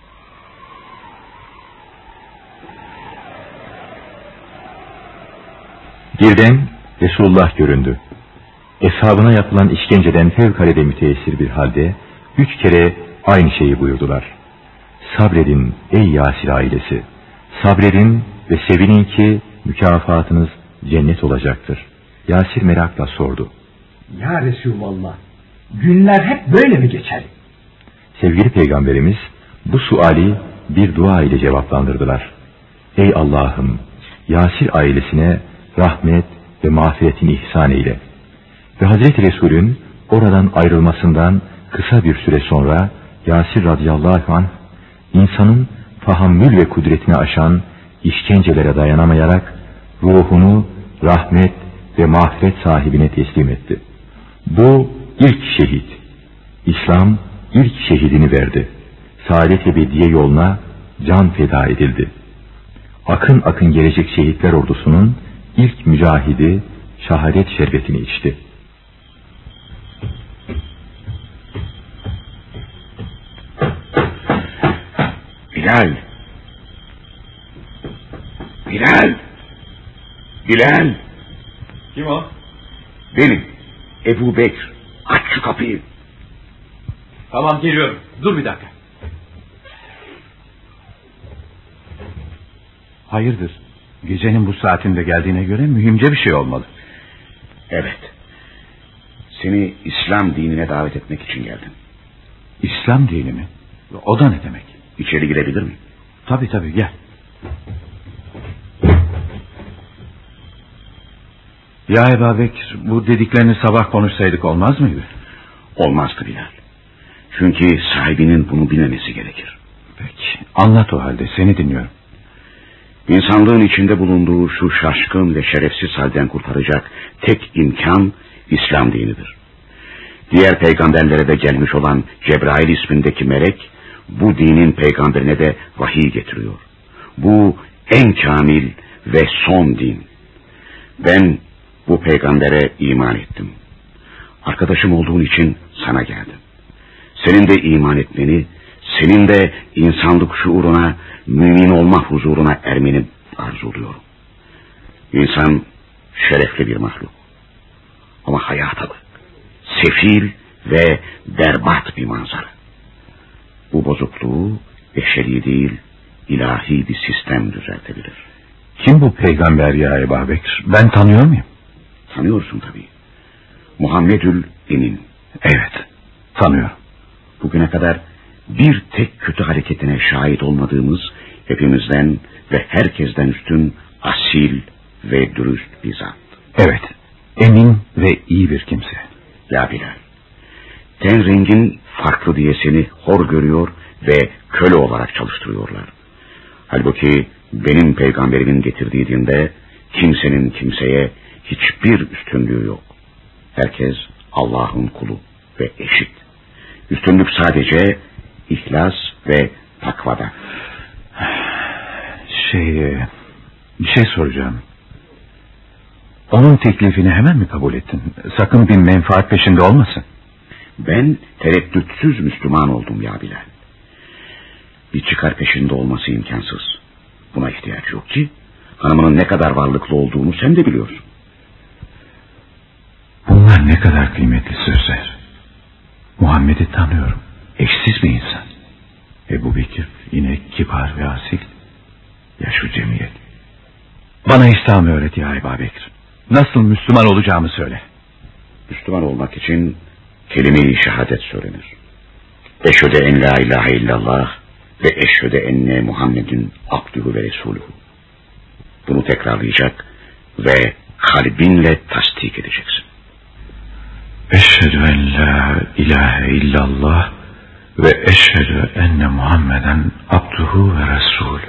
Birden Resulullah göründü. Eshabına yapılan işkenceden fevkalade müteessir bir halde 3 kere aynı şeyi buyurdular. Sabredin ey Yasir ailesi. Sabredin ve sevinin ki mükafatınız cennet olacaktır. Yasir merakla sordu. Ya Resulallah, günler hep böyle mi geçer? Sevgili Peygamberimiz bu suali bir dua ile cevaplandırdılar. Ey Allah'ım, Yasir ailesine rahmet ve mağfiretin ihsan eyle. Ve Hazreti Resul'ün oradan ayrılmasından kısa bir süre sonra Yasir radıyallahu anh insanın tahammül ve kudretini aşan işkencelere dayanamayarak ruhunu rahmet ve mağfiret sahibine teslim etti. Bu ilk şehit. İslam ilk şehidini verdi. Saadet ebediye yoluna can feda edildi. Akın akın gelecek şehitler ordusunun ilk mücahidi şehadet şerbetini içti. Bilal! Bilal! Bilal! Kim o? Benim. Ebu Bekir. Aç şu kapıyı. Tamam geliyorum. Dur bir dakika. Hayırdır? Gecenin bu saatinde geldiğine göre mühimce bir şey olmalı. Evet. Seni İslam dinine davet etmek için geldim. İslam dini mi? O da ne demek? İçeri girebilir miyim? Tabii gel. Ya Ebu Bekir, bu dediklerini sabah konuşsaydık olmaz mıydı? Olmazdı Bilal. Çünkü sahibinin bunu bilmemesi gerekir. Peki, anlat o halde, seni dinliyorum. İnsanlığın içinde bulunduğu şu şaşkın ve şerefsiz halden kurtaracak tek imkan İslam dinidir. Diğer peygamberlere de gelmiş olan Cebrail ismindeki melek bu dinin peygamberine de vahiy getiriyor. Bu en kamil ve son din. Ben bu peygambere iman ettim. Arkadaşım olduğun için sana geldim. Senin de iman etmeni, senin de insanlık şuuruna, mümin olma huzuruna ermeni arzuluyorum. İnsan şerefli bir mahluk. Ama hayata bak. Sefil ve berbat bir manzara. Bu bozukluğu beşeri değil, ilahi bir sistem düzeltebilir. Kim bu peygamber ya Ebu Bekir? Ben tanıyor muyum? Tanıyorsun tabii. Muhammedül Emin. Evet, tanıyorum. Bugüne kadar bir tek kötü hareketine şahit olmadığımız, hepimizden ve herkesten üstün, asil ve dürüst bir zat. Evet, emin ve iyi bir kimse. Ya Bilal, ten rengin farklı diye seni hor görüyor ve köle olarak çalıştırıyorlar. Halbuki benim peygamberimin getirdiği dinde kimsenin kimseye hiçbir üstünlüğü yok. Herkes Allah'ın kulu ve eşit. Üstünlük sadece ihlas ve takvada. Bir şey soracağım. Onun teklifini hemen mi kabul ettin? Sakın bir menfaat peşinde olmasın. Ben tereddütsüz Müslüman oldum ya Bilal. Bir çıkar peşinde olması imkansız. Buna ihtiyaç yok ki. Hanımının ne kadar varlıklı olduğunu sen de biliyorsun. Bunlar ne kadar kıymetli sözler. Muhammed'i tanıyorum. Eşsiz bir insan. Ebu Bekir yine kibar ve asil. Ya şu cemiyet. Bana İslam'ı öğret ya Ebu Bekir. Nasıl Müslüman olacağımı söyle. Müslüman olmak için kelime-i şehadet söylenir. Eşhedü en la ilahe illallah ve eşhedü enne Muhammedun abdühü ve resuluhu. Bunu tekrarlayacak ve kalbinle tasdik edeceksin. Eşhedü en la ilahe illallah ve eşhedü enne Muhammeden abduhu ve resulü.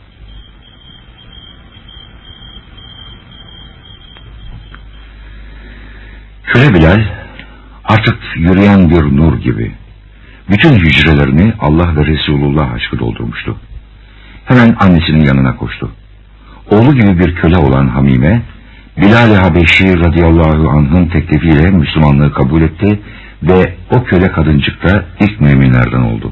Köle Bilal artık yürüyen bir nur gibi. Bütün hücrelerini Allah ve Resulullah aşkı doldurmuştu. Hemen annesinin yanına koştu. Oğlu gibi bir köle olan Hamime, Bilal-i Habeşi radıyallahu anh'ın teklifiyle Müslümanlığı kabul etti ve o köle kadıncık da ilk müminlerden oldu.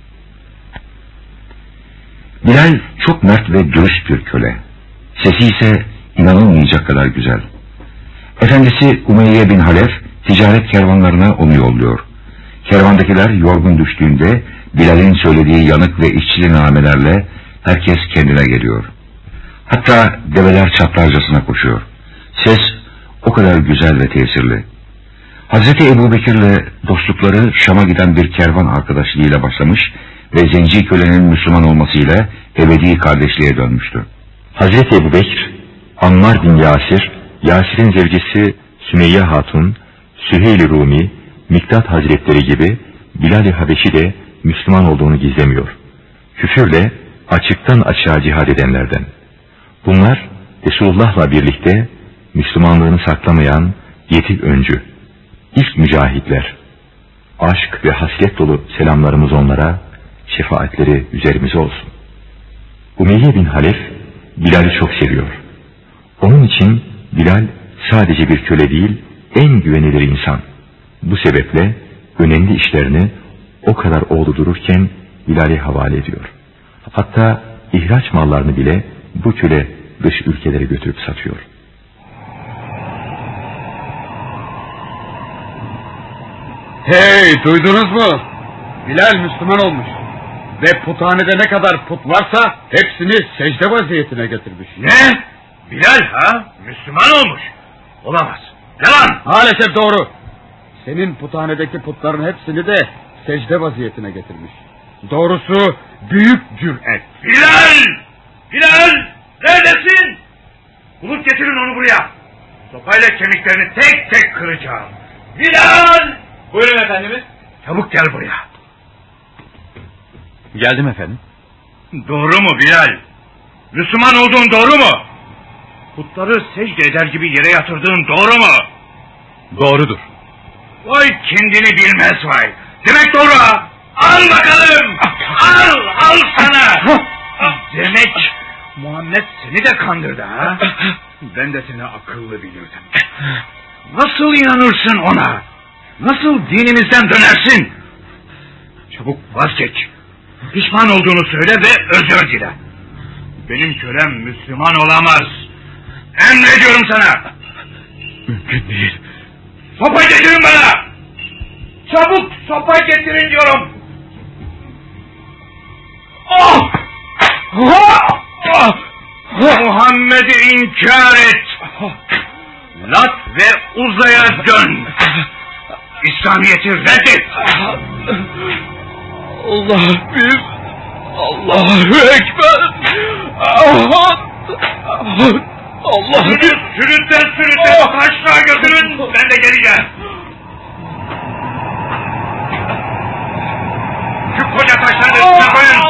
Bilal çok mert ve dürüst bir köle. Sesi ise inanılmayacak kadar güzel. Efendisi Umeyye bin Halef ticaret kervanlarına onu yolluyor. Kervandakiler yorgun düştüğünde Bilal'in söylediği yanık ve işçili namelerle herkes kendine geliyor. Hatta develer çaplarcasına koşuyor. Ses o kadar güzel ve tesirli. Hazreti Ebu Bekir'le dostlukları Şam'a giden bir kervan arkadaşlığıyla başlamış ve zenci kölenin Müslüman olmasıyla ebedi kardeşliğe dönmüştü. Hazreti Ebu Bekir, Ammar bin Yasir, Yasir'in zevcesi Sümeyye Hatun, Süheyl-i Rumi, Miktat Hazretleri gibi Bilal-i Habeşi de Müslüman olduğunu gizlemiyor. Küfürle açıktan açığa cihad edenlerden. Bunlar Resulullah'la birlikte Müslümanlığını saklamayan yetik öncü, ilk mücahitler. Aşk ve hasret dolu selamlarımız onlara, şefaatleri üzerimize olsun. Umeyye bin Halef Bilal'i çok seviyor. Onun için Bilal sadece bir köle değil, en güvenilir insan. Bu sebeple önemli işlerini o kadar oğlu dururken Bilal'e havale ediyor. Hatta ihraç mallarını bile bu köle dış ülkelere götürüp satıyor. Hey, duydunuz mu? Bilal Müslüman olmuş. Ve puthanede ne kadar put varsa hepsini secde vaziyetine getirmiş. Ne? Bilal ha? Müslüman olmuş. Olamaz. Yalan. Maalesef doğru. Senin puthanedeki putların hepsini de secde vaziyetine getirmiş. Doğrusu büyük cüret. Bilal! Bilal! Neredesin? Bulup getirin onu buraya. Sopayla kemiklerini tek tek kıracağım. Bilal! Buyurun efendimiz. Çabuk gel buraya. Geldim efendim. Doğru mu Bilal? Müslüman olduğun doğru mu? Putları secde eder gibi yere yatırdığın doğru mu? Doğrudur. Vay kendini bilmez vay. Demek doğru ha. Al bakalım. Al sana. Demek Muhammed seni de kandırdı ha. Ben de seni akıllı bilirdim. Nasıl inanırsın ona? Nasıl dinimizden dönersin? Çabuk vazgeç. Pişman olduğunu söyle ve özür dile. Benim kölem Müslüman olamaz. Emrediyorum sana. Mümkün değil. Sopa getirin bana. Çabuk sopa getirin diyorum. Muhammed'i inkar et. Lat ve Uza'ya dön. İslamiyet'i reddet. Allah bir, Allahu Ekber. Allah bir. Sürütten aşağı götürün. Ben de geleceğim. Şu koca taşları üstüne koyun.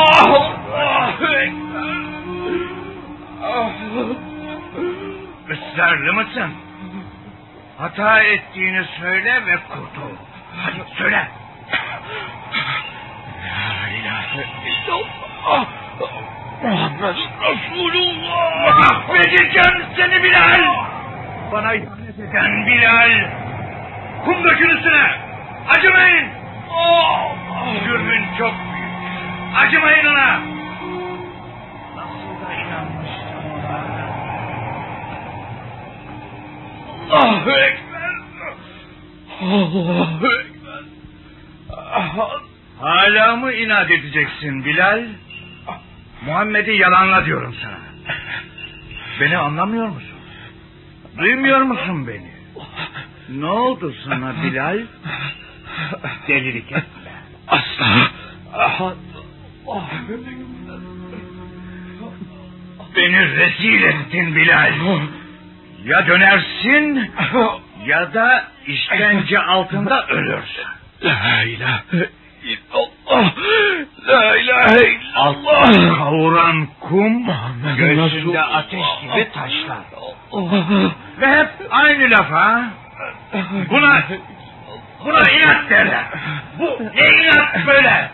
Israrlı mısın? Hata ettiğini söyle ve kurtul. Hadi söyle. La ilahe illallah. Muhammed Resulullah. Mahvedeceğim seni Bilal. Bana ihanet eden Bilal. Kum dökün üstüne. Acımayın. Cürmün çok büyük. Acımayın ona. Nasıl da inanmıştım ona. Allahu Ekber. Allahu Ekber. Hala mı inat edeceksin Bilal? Muhammed'i yalanla diyorum sana. Beni anlamıyor musun? Duymuyor musun beni? Ne oldu sana Bilal? Delilik etme. Asla. Beni rezil ettin Bilal. Ya dönersin ya da işkence altında ölürsün. La ilahe illallah. La ilahe illallah. Alttan kavuran kum, göğsünde ateş gibi taşlar. Ve hep aynı laf ha? Buna inat derler. Bu ne inat böyle?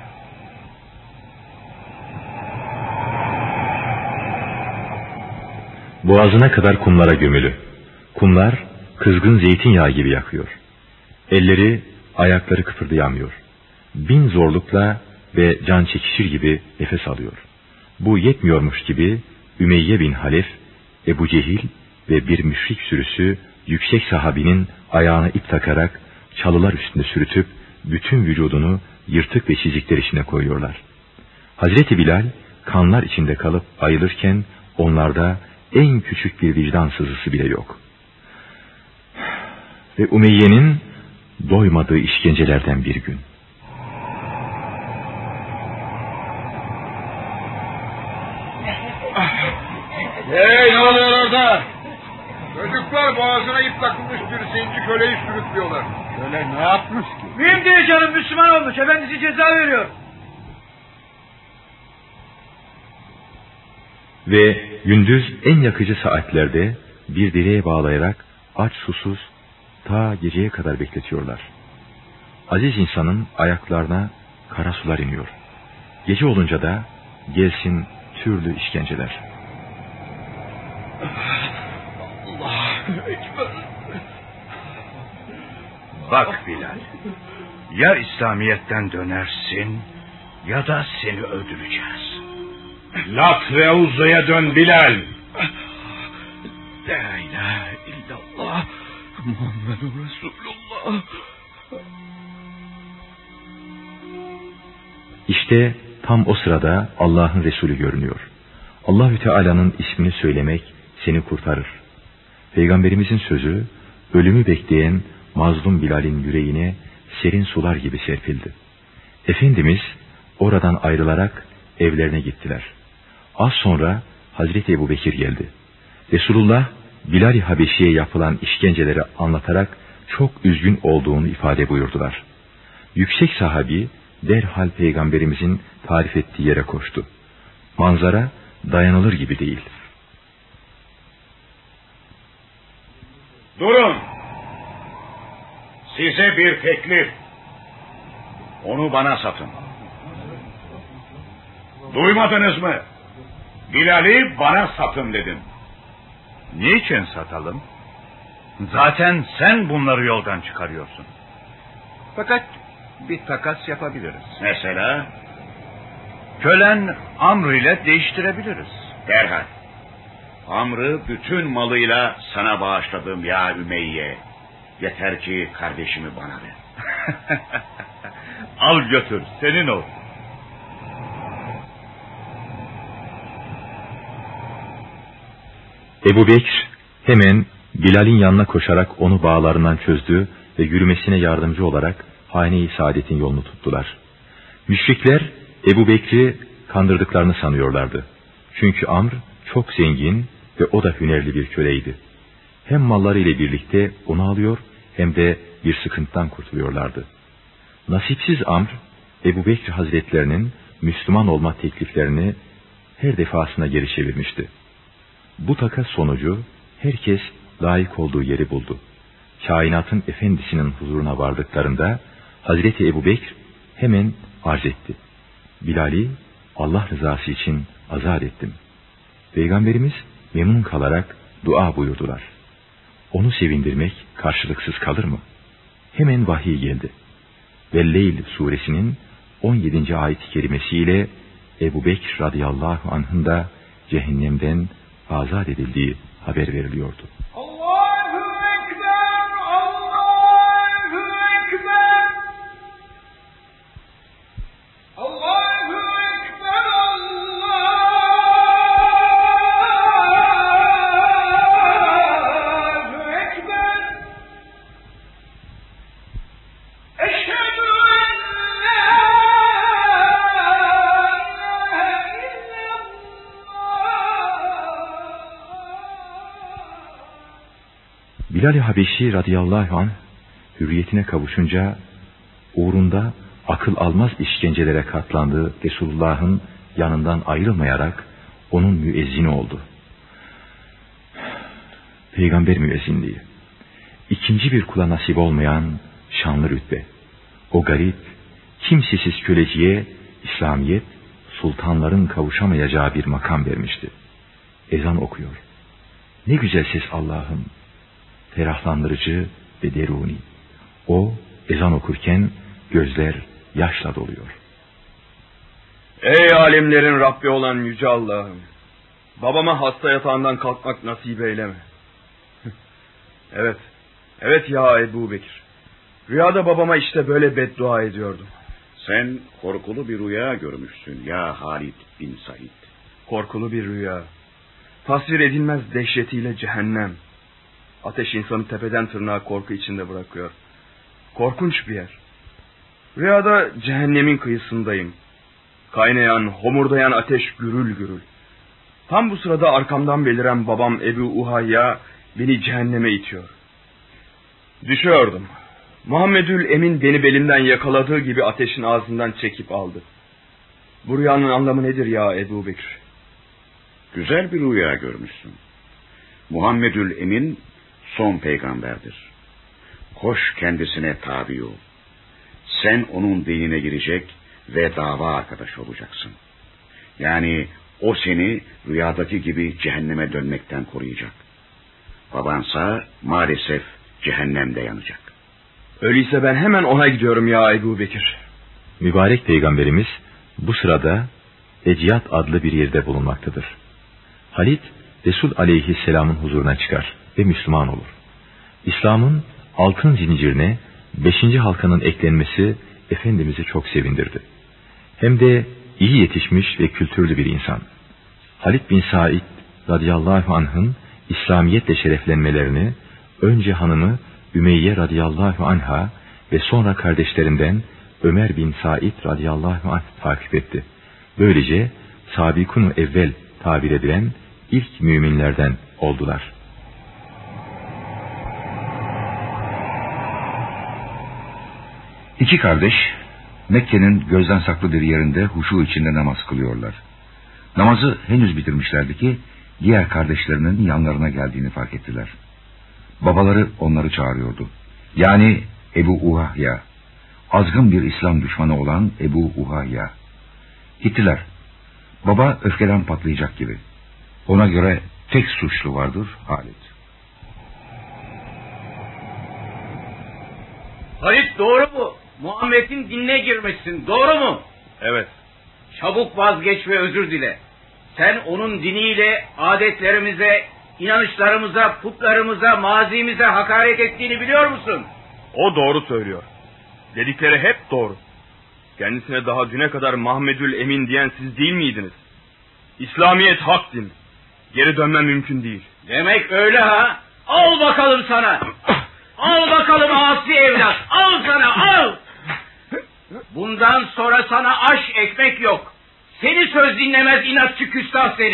Boğazına kadar kumlara gömülü. Kumlar kızgın zeytinyağı gibi yakıyor. Elleri, ayakları kıpırdayamıyor. Bin zorlukla ve can çekişir gibi nefes alıyor. Bu yetmiyormuş gibi Ümeyye bin Halef, Ebu Cehil ve bir müşrik sürüsü yüksek sahabinin ayağına ip takarak çalılar üstünde sürütüp bütün vücudunu yırtık ve çizikler içine koyuyorlar. Hazreti Bilal kanlar içinde kalıp ayılırken onlarda en küçük bir vicdan sızısı bile yok. Ve Umeyye'nin doymadığı işkencelerden bir gün. Hey, ne oluyor orada? Çocuklar boğazına ip takılmış bir zenci köleyi sürüklüyorlar. Köle ne yapmış ki? Mühim değil canım, Müslüman olmuş. Efendisi ceza veriyor. Ve gündüz en yakıcı saatlerde bir direğe bağlayarak aç susuz ta geceye kadar bekletiyorlar. Aziz insanın ayaklarına kara sular iniyor. Gece olunca da gelsin türlü işkenceler. Allahu Ekber. Bak Bilal, ya İslamiyet'ten dönersin ya da seni öldüreceğiz. Lat ve Uzza'ya dön Bilal. La ilahe illallah Muhammedun Resulullah. İşte tam o sırada Allah'ın Resulü görünüyor. Allahü Teala'nın ismini söylemek seni kurtarır. Peygamberimizin sözü ölümü bekleyen mazlum Bilal'in yüreğine serin sular gibi serpildi. Efendimiz oradan ayrılarak evlerine gittiler. Az sonra Hazreti Ebubekir geldi. Resulullah Bilal-i Habeşi'ye yapılan işkenceleri anlatarak çok üzgün olduğunu ifade buyurdular. Yüksek sahabi derhal Peygamberimizin tarif ettiği yere koştu. Manzara dayanılır gibi değil. Durun. Size bir teklif. Onu bana satın. Duymadınız mı? Bilal'i bana satın dedim. Niçin satalım? Zaten sen bunları yoldan çıkarıyorsun. Fakat bir takas yapabiliriz. Mesela? Kölen Amr ile değiştirebiliriz. Derhal. Amr'ı bütün malıyla sana bağışladım ya Ümeyye. Yeter ki kardeşimi bana ver. Al götür, senin olsun. Ebu Bekir hemen Bilal'in yanına koşarak onu bağlarından çözdü ve yürümesine yardımcı olarak hane-i saadetin yolunu tuttular. Müşrikler Ebu Bekir'i kandırdıklarını sanıyorlardı. Çünkü Amr çok zengin ve o da hünerli bir köleydi. Hem malları ile birlikte onu alıyor hem de bir sıkıntıdan kurtuluyorlardı. Nasipsiz Amr, Ebu Bekir Hazretlerinin Müslüman olma tekliflerini her defasında geri çevirmişti. Bu takas sonucu herkes layık olduğu yeri buldu. Kainatın efendisinin huzuruna vardıklarında Hazreti Ebu Bekir hemen arz etti. Bilal'i Allah rızası için azat ettim. Peygamberimiz memnun kalarak dua buyurdular. Onu sevindirmek karşılıksız kalır mı? Hemen vahiy geldi. Ve-Leyl suresinin 17. ayet-i kerimesiyle Ebu Bekir radıyallahu anh'ın da cehennemden azat edildiği haber veriliyordu. Bilal-i Habeşi radıyallahu anh hürriyetine kavuşunca uğrunda akıl almaz işkencelere katlandığı Resulullah'ın yanından ayrılmayarak onun müezzini oldu. Peygamber müezzinliği, ikinci bir kula nasip olmayan şanlı rütbe. O garip, kimsesiz köleciye İslamiyet sultanların kavuşamayacağı bir makam vermişti. Ezan okuyor. Ne güzel ses Allah'ım. Ferahlandırıcı ve deruni. O ezan okurken gözler yaşla doluyor. Ey alemlerin Rabbi olan Yüce Allah'ım, babama hasta yatağından kalkmak nasip eyleme. Evet ya Ebu Bekir, rüyada babama işte böyle beddua ediyordum. Sen korkulu bir rüya görmüşsün ya Halid bin Said. Korkulu bir rüya, tasvir edilmez dehşetiyle cehennem. Ateş insanı tepeden tırnağa korku içinde bırakıyor. Korkunç bir yer. Rüyada cehennemin kıyısındayım. Kaynayan, homurdayan ateş gürül gürül. Tam bu sırada arkamdan beliren babam Ebu Uhayya beni cehenneme itiyor. Düşüyordum. Muhammedül Emin beni belimden yakaladığı gibi ateşin ağzından çekip aldı. Bu rüyanın anlamı nedir ya Ebu Bekir? Güzel bir rüya görmüşsün. Muhammedül Emin son peygamberdir. Koş kendisine tabi ol. Sen onun dinine girecek ve dava arkadaşı olacaksın. Yani o seni rüyadaki gibi cehenneme dönmekten koruyacak. Babansa maalesef cehennemde yanacak. Öyleyse ben hemen ona gidiyorum ya Ebu Bekir. Mübarek peygamberimiz bu sırada Eciyat adlı bir yerde bulunmaktadır. Halid Resul aleyhisselamın huzuruna çıkar ve Müslüman olur. İslam'ın altın zincirine 5. halkanın eklenmesi Efendimiz'i çok sevindirdi. Hem de iyi yetişmiş ve kültürlü bir insan. Halid bin Said radıyallahu anh'ın İslamiyetle şereflenmelerini önce hanımı Ümeyye radıyallahu anha ve sonra kardeşlerinden Ömer bin Said radıyallahu anh takip etti. Böylece sabikun evvel tabir edilen ilk müminlerden oldular. İki kardeş Mekke'nin gözden saklı bir yerinde huşu içinde namaz kılıyorlar. Namazı henüz bitirmişlerdi ki diğer kardeşlerinin yanlarına geldiğini fark ettiler. Babaları onları çağırıyordu. Yani Ebu Uhayya, azgın bir İslam düşmanı olan Ebu Uhayya. Gittiler. Baba öfkeden patlayacak gibi. Ona göre tek suçlu vardır, Halid. Halit doğru mu? Muhammed'in dinine girmişsin, doğru mu? Evet. Çabuk vazgeç ve özür dile. Sen onun diniyle adetlerimize, inanışlarımıza, putlarımıza, mazimize hakaret ettiğini biliyor musun? O doğru söylüyor. Dedikleri hep doğru. Kendisine daha düne kadar Mahmedül Emin diyen siz değil miydiniz? İslamiyet hak din. Geri dönmem mümkün değil. Demek öyle ha? Al bakalım sana. Al bakalım asi evlat. Al sana, al. Bundan sonra sana aş ekmek yok. Seni söz dinlemez inatçı küstah seni.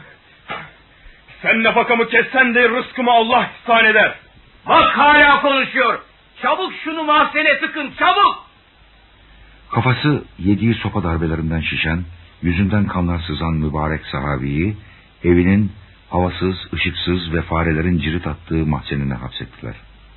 Sen nafakamı kessen de rızkımı Allah ihsan eder. Bak hala konuşuyor. Çabuk şunu mahzene tıkın, çabuk. Kafası yediği sopa darbelerinden şişen, yüzünden kanlar sızan mübarek sahabiyi evinin havasız, ışıksız ve farelerin cirit attığı mahzenine hapsettiler.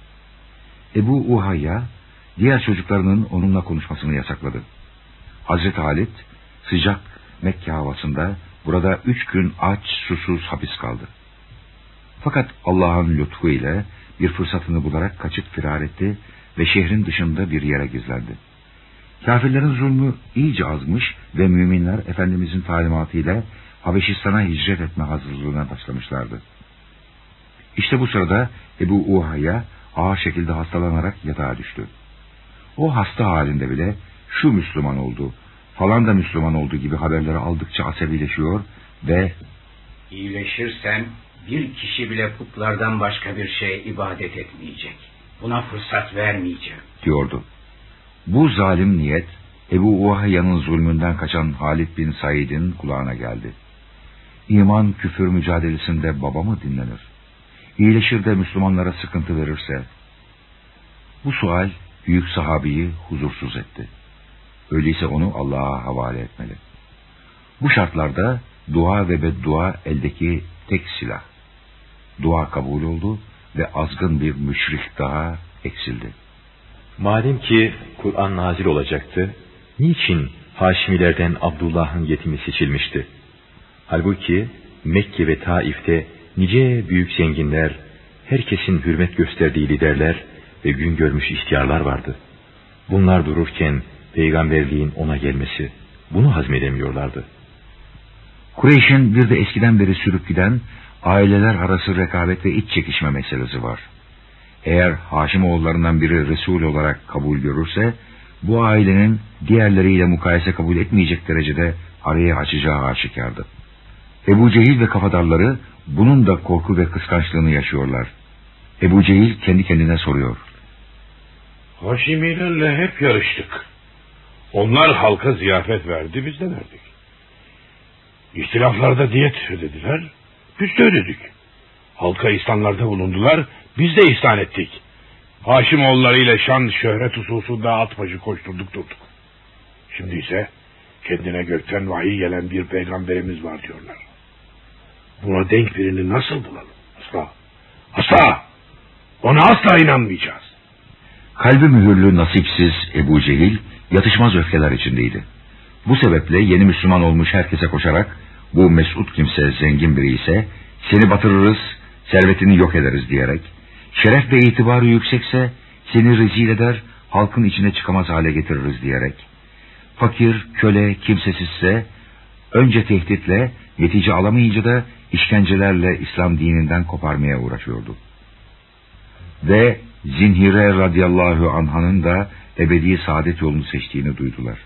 Ebu Uhayya diğer çocuklarının onunla konuşmasını yasakladı. Hazreti Halit sıcak Mekke havasında burada 3 gün aç susuz hapis kaldı. Fakat Allah'ın lütfu ile bir fırsatını bularak kaçıp firar etti ve şehrin dışında bir yere gizlendi. Kafirlerin zulmü iyice azmış ve müminler Efendimizin talimatıyla Habeşistan'a hicret etme hazırlığına başlamışlardı. İşte bu sırada Ebu Uhayya ağır şekilde hastalanarak yatağa düştü. O hasta halinde bile şu Müslüman oldu, falan da Müslüman olduğu gibi haberleri aldıkça asabileşiyor ve İyileşirsem bir kişi bile putlardan başka bir şeye ibadet etmeyecek. Buna fırsat vermeyeceğim diyordu. Bu zalim niyet Ebu Uhayya'nın zulmünden kaçan Halid bin Said'in kulağına geldi. İman küfür mücadelesinde baba mı dinlenir? İyileşir de Müslümanlara sıkıntı verirse? Bu sual büyük sahabeyi huzursuz etti. Öyleyse onu Allah'a havale etmeli. Bu şartlarda dua ve beddua eldeki tek silah. Dua kabul oldu ve azgın bir müşrik daha eksildi. Madem ki Kur'an nazil olacaktı, niçin Haşimilerden Abdullah'ın yetimi seçilmişti? Halbuki Mekke ve Taif'te nice büyük zenginler, herkesin hürmet gösterdiği liderler ve gün görmüş ihtiyarlar vardı. Bunlar dururken peygamberliğin ona gelmesi, bunu hazmedemiyorlardı. Kureyş'in bir de eskiden beri sürüp giden aileler arası rekabet ve iç çekişme meselesi var. Eğer Haşimoğullarından biri Resul olarak kabul görürse, bu ailenin diğerleriyle mukayese kabul etmeyecek derecede araya açacağı aşikardı. Ebu Cehil ve kafadarları bunun da korku ve kıskançlığını yaşıyorlar. Ebu Cehil kendi kendine soruyor. Haşimilerle hep yarıştık. Onlar halka ziyafet verdi, biz de verdik. İhtilaflarda diyet ödediler, biz de ödedik. Halka ihsanlarda bulundular, biz de ihsan ettik. Haşimoğulları ile şan şöhret hususunda at başı koşturduk durduk. Şimdi ise kendine gökten vahiy gelen bir peygamberimiz var diyorlar. Buna denk birini nasıl bulalım? Asla. Asla. Ona asla inanmayacağız. Kalbi mühürlü nasipsiz Ebu Cehil yatışmaz öfkeler içindeydi. Bu sebeple yeni Müslüman olmuş herkese koşarak bu mesut kimse zengin biri ise seni batırırız, servetini yok ederiz diyerek, şeref ve itibarı yüksekse seni rezil eder, halkın içine çıkamaz hale getiririz diyerek, fakir, köle, kimsesizse önce tehditle, netice alamayınca da işkencelerle İslam dininden koparmaya uğraşıyordu. Ve Zinhire radıyallahu anhanın da ebedi saadet yolunu seçtiğini duydular.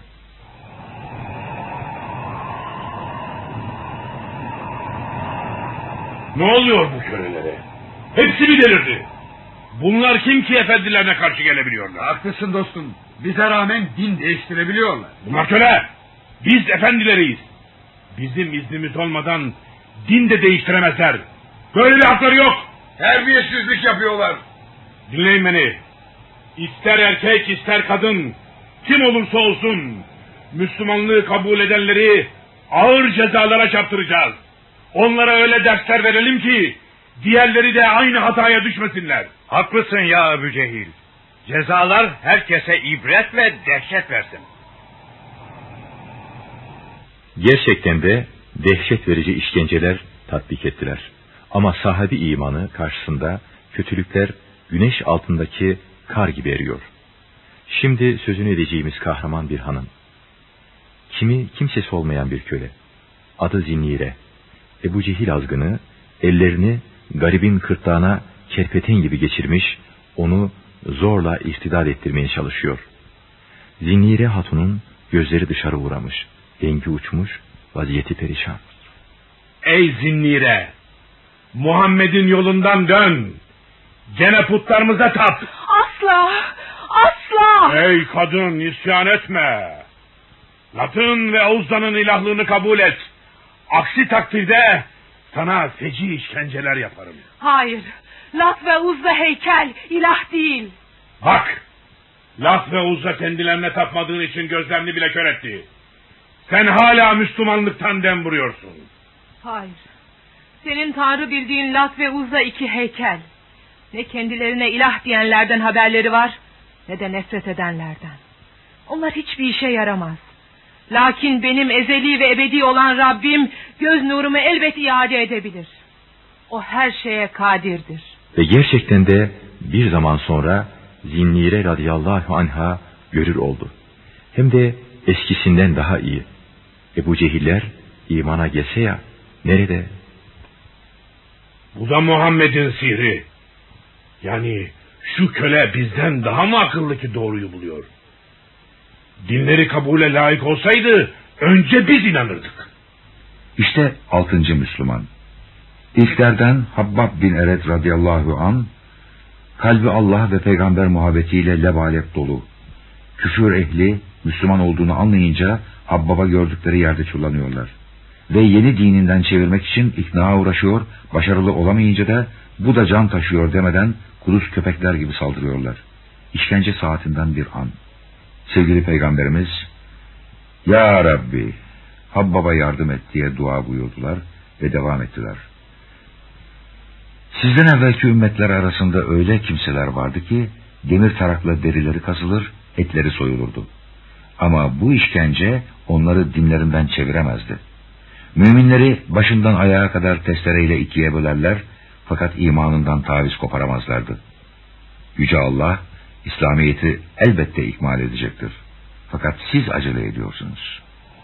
Ne oluyor bu kölelere? Hepsi mi delirdi? Bunlar kim ki efendilerine karşı gelebiliyorlar? Haklısın dostum. Bize rağmen din değiştirebiliyorlar. Bunlar köle. Biz efendileriyiz. Bizim iznimiz olmadan din de değiştiremezler. Böyle bir hakları yok. Terbiyesizlik yapıyorlar. Dinleyin beni. İster erkek ister kadın, kim olursa olsun Müslümanlığı kabul edenleri ağır cezalara çarptıracağız. Onlara öyle dersler verelim ki diğerleri de aynı hataya düşmesinler. Haklısın ya Ebu Cehil. Cezalar herkese ibret ve dehşet versin. Gerçekten de dehşet verici işkenceler tatbik ettiler. Ama sahabi imanı karşısında kötülükler güneş altındaki kar gibi eriyor. Şimdi sözünü edeceğimiz kahraman bir hanım. Kimsesi olmayan bir köle. Adı Zinnire. Ebu Cehil azgını ellerini garibin kırtlağına kerpeten gibi geçirmiş, onu zorla irtidad ettirmeye çalışıyor. Zinnire hatunun gözleri dışarı uğramış, rengi uçmuş, vaziyeti perişan. Ey Zinnire! Muhammed'in yolundan dön! Gene putlarımıza tap! Asla! Asla! Ey kadın, isyan etme! Lat'ın ve Uzza'nın ilahlığını kabul et. Aksi takdirde sana feci işkenceler yaparım. Hayır, Lat ve Uzza heykel, ilah değil. Bak, Lat ve Uzza kendilerine tapmadığın için gözlerini bile kör etti. Sen hala Müslümanlıktan dem vuruyorsun. Hayır, senin Tanrı bildiğin Lat ve Uzza iki heykel. Ne kendilerine ilah diyenlerden haberleri var, ne de nefret edenlerden. Onlar hiçbir işe yaramaz. Lakin benim ezeli ve ebedi olan Rabbim göz nurumu elbet iade edebilir. O her şeye kadirdir. Ve gerçekten de bir zaman sonra Zinnire radıyallahu anha görür oldu. Hem de eskisinden daha iyi. Ebu Cehiller imana gelse ya, nerede? Bu da Muhammed'in sihri. Yani şu köle bizden daha mı akıllı ki doğruyu buluyor? Dinleri kabule layık olsaydı önce biz inanırdık. İşte 6. Müslüman. İlklerden Habbab bin Eret radıyallahu an, kalbi Allah ve peygamber muhabbetiyle lebalep dolu. Küfür ehli Müslüman olduğunu anlayınca Habbab'a gördükleri yerde çullanıyorlar. Ve yeni dininden çevirmek için ikna uğraşıyor, başarılı olamayınca da bu da can taşıyor demeden kuduz köpekler gibi saldırıyorlar. İşkence saatinden bir an. Sevgili Peygamberimiz, Ya Rabbi, Habbab'a yardım et diye dua buyurdular ve devam ettiler. Sizden evvelki ümmetler arasında öyle kimseler vardı ki, demir tarakla derileri kazılır, etleri soyulurdu. Ama bu işkence onları dinlerinden çeviremezdi. Müminleri başından ayağa kadar testereyle ikiye bölerler, fakat imanından taviz koparamazlardı. Yüce Allah, İslamiyet'i elbette ikmal edecektir. Fakat siz acele ediyorsunuz.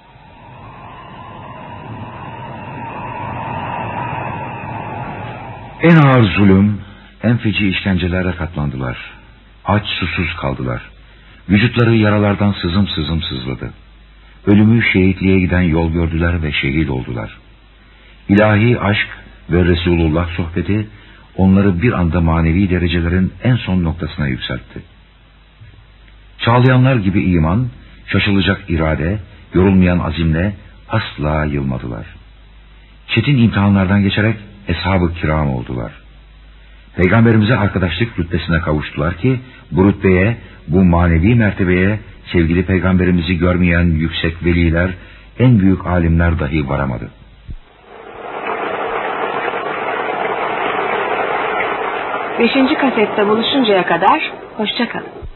En ağır zulüm, en feci işkencelere katlandılar. Aç susuz kaldılar. Vücutları yaralardan sızım sızım sızladı. Ölümü şehitliğe giden yol gördüler ve şehit oldular. İlahi aşk ve Resulullah sohbeti onları bir anda manevi derecelerin en son noktasına yükseltti. Çağlayanlar gibi iman, şaşılacak irade, yorulmayan azimle asla yılmadılar. Çetin imtihanlardan geçerek Eshab-ı Kiram oldular. Peygamberimize arkadaşlık rütbesine kavuştular ki bu rütbeye, bu manevi mertebeye sevgili Peygamberimizi görmeyen yüksek veliler, en büyük alimler dahi varamadı. Beşinci kasette buluşuncaya kadar hoşça kalın.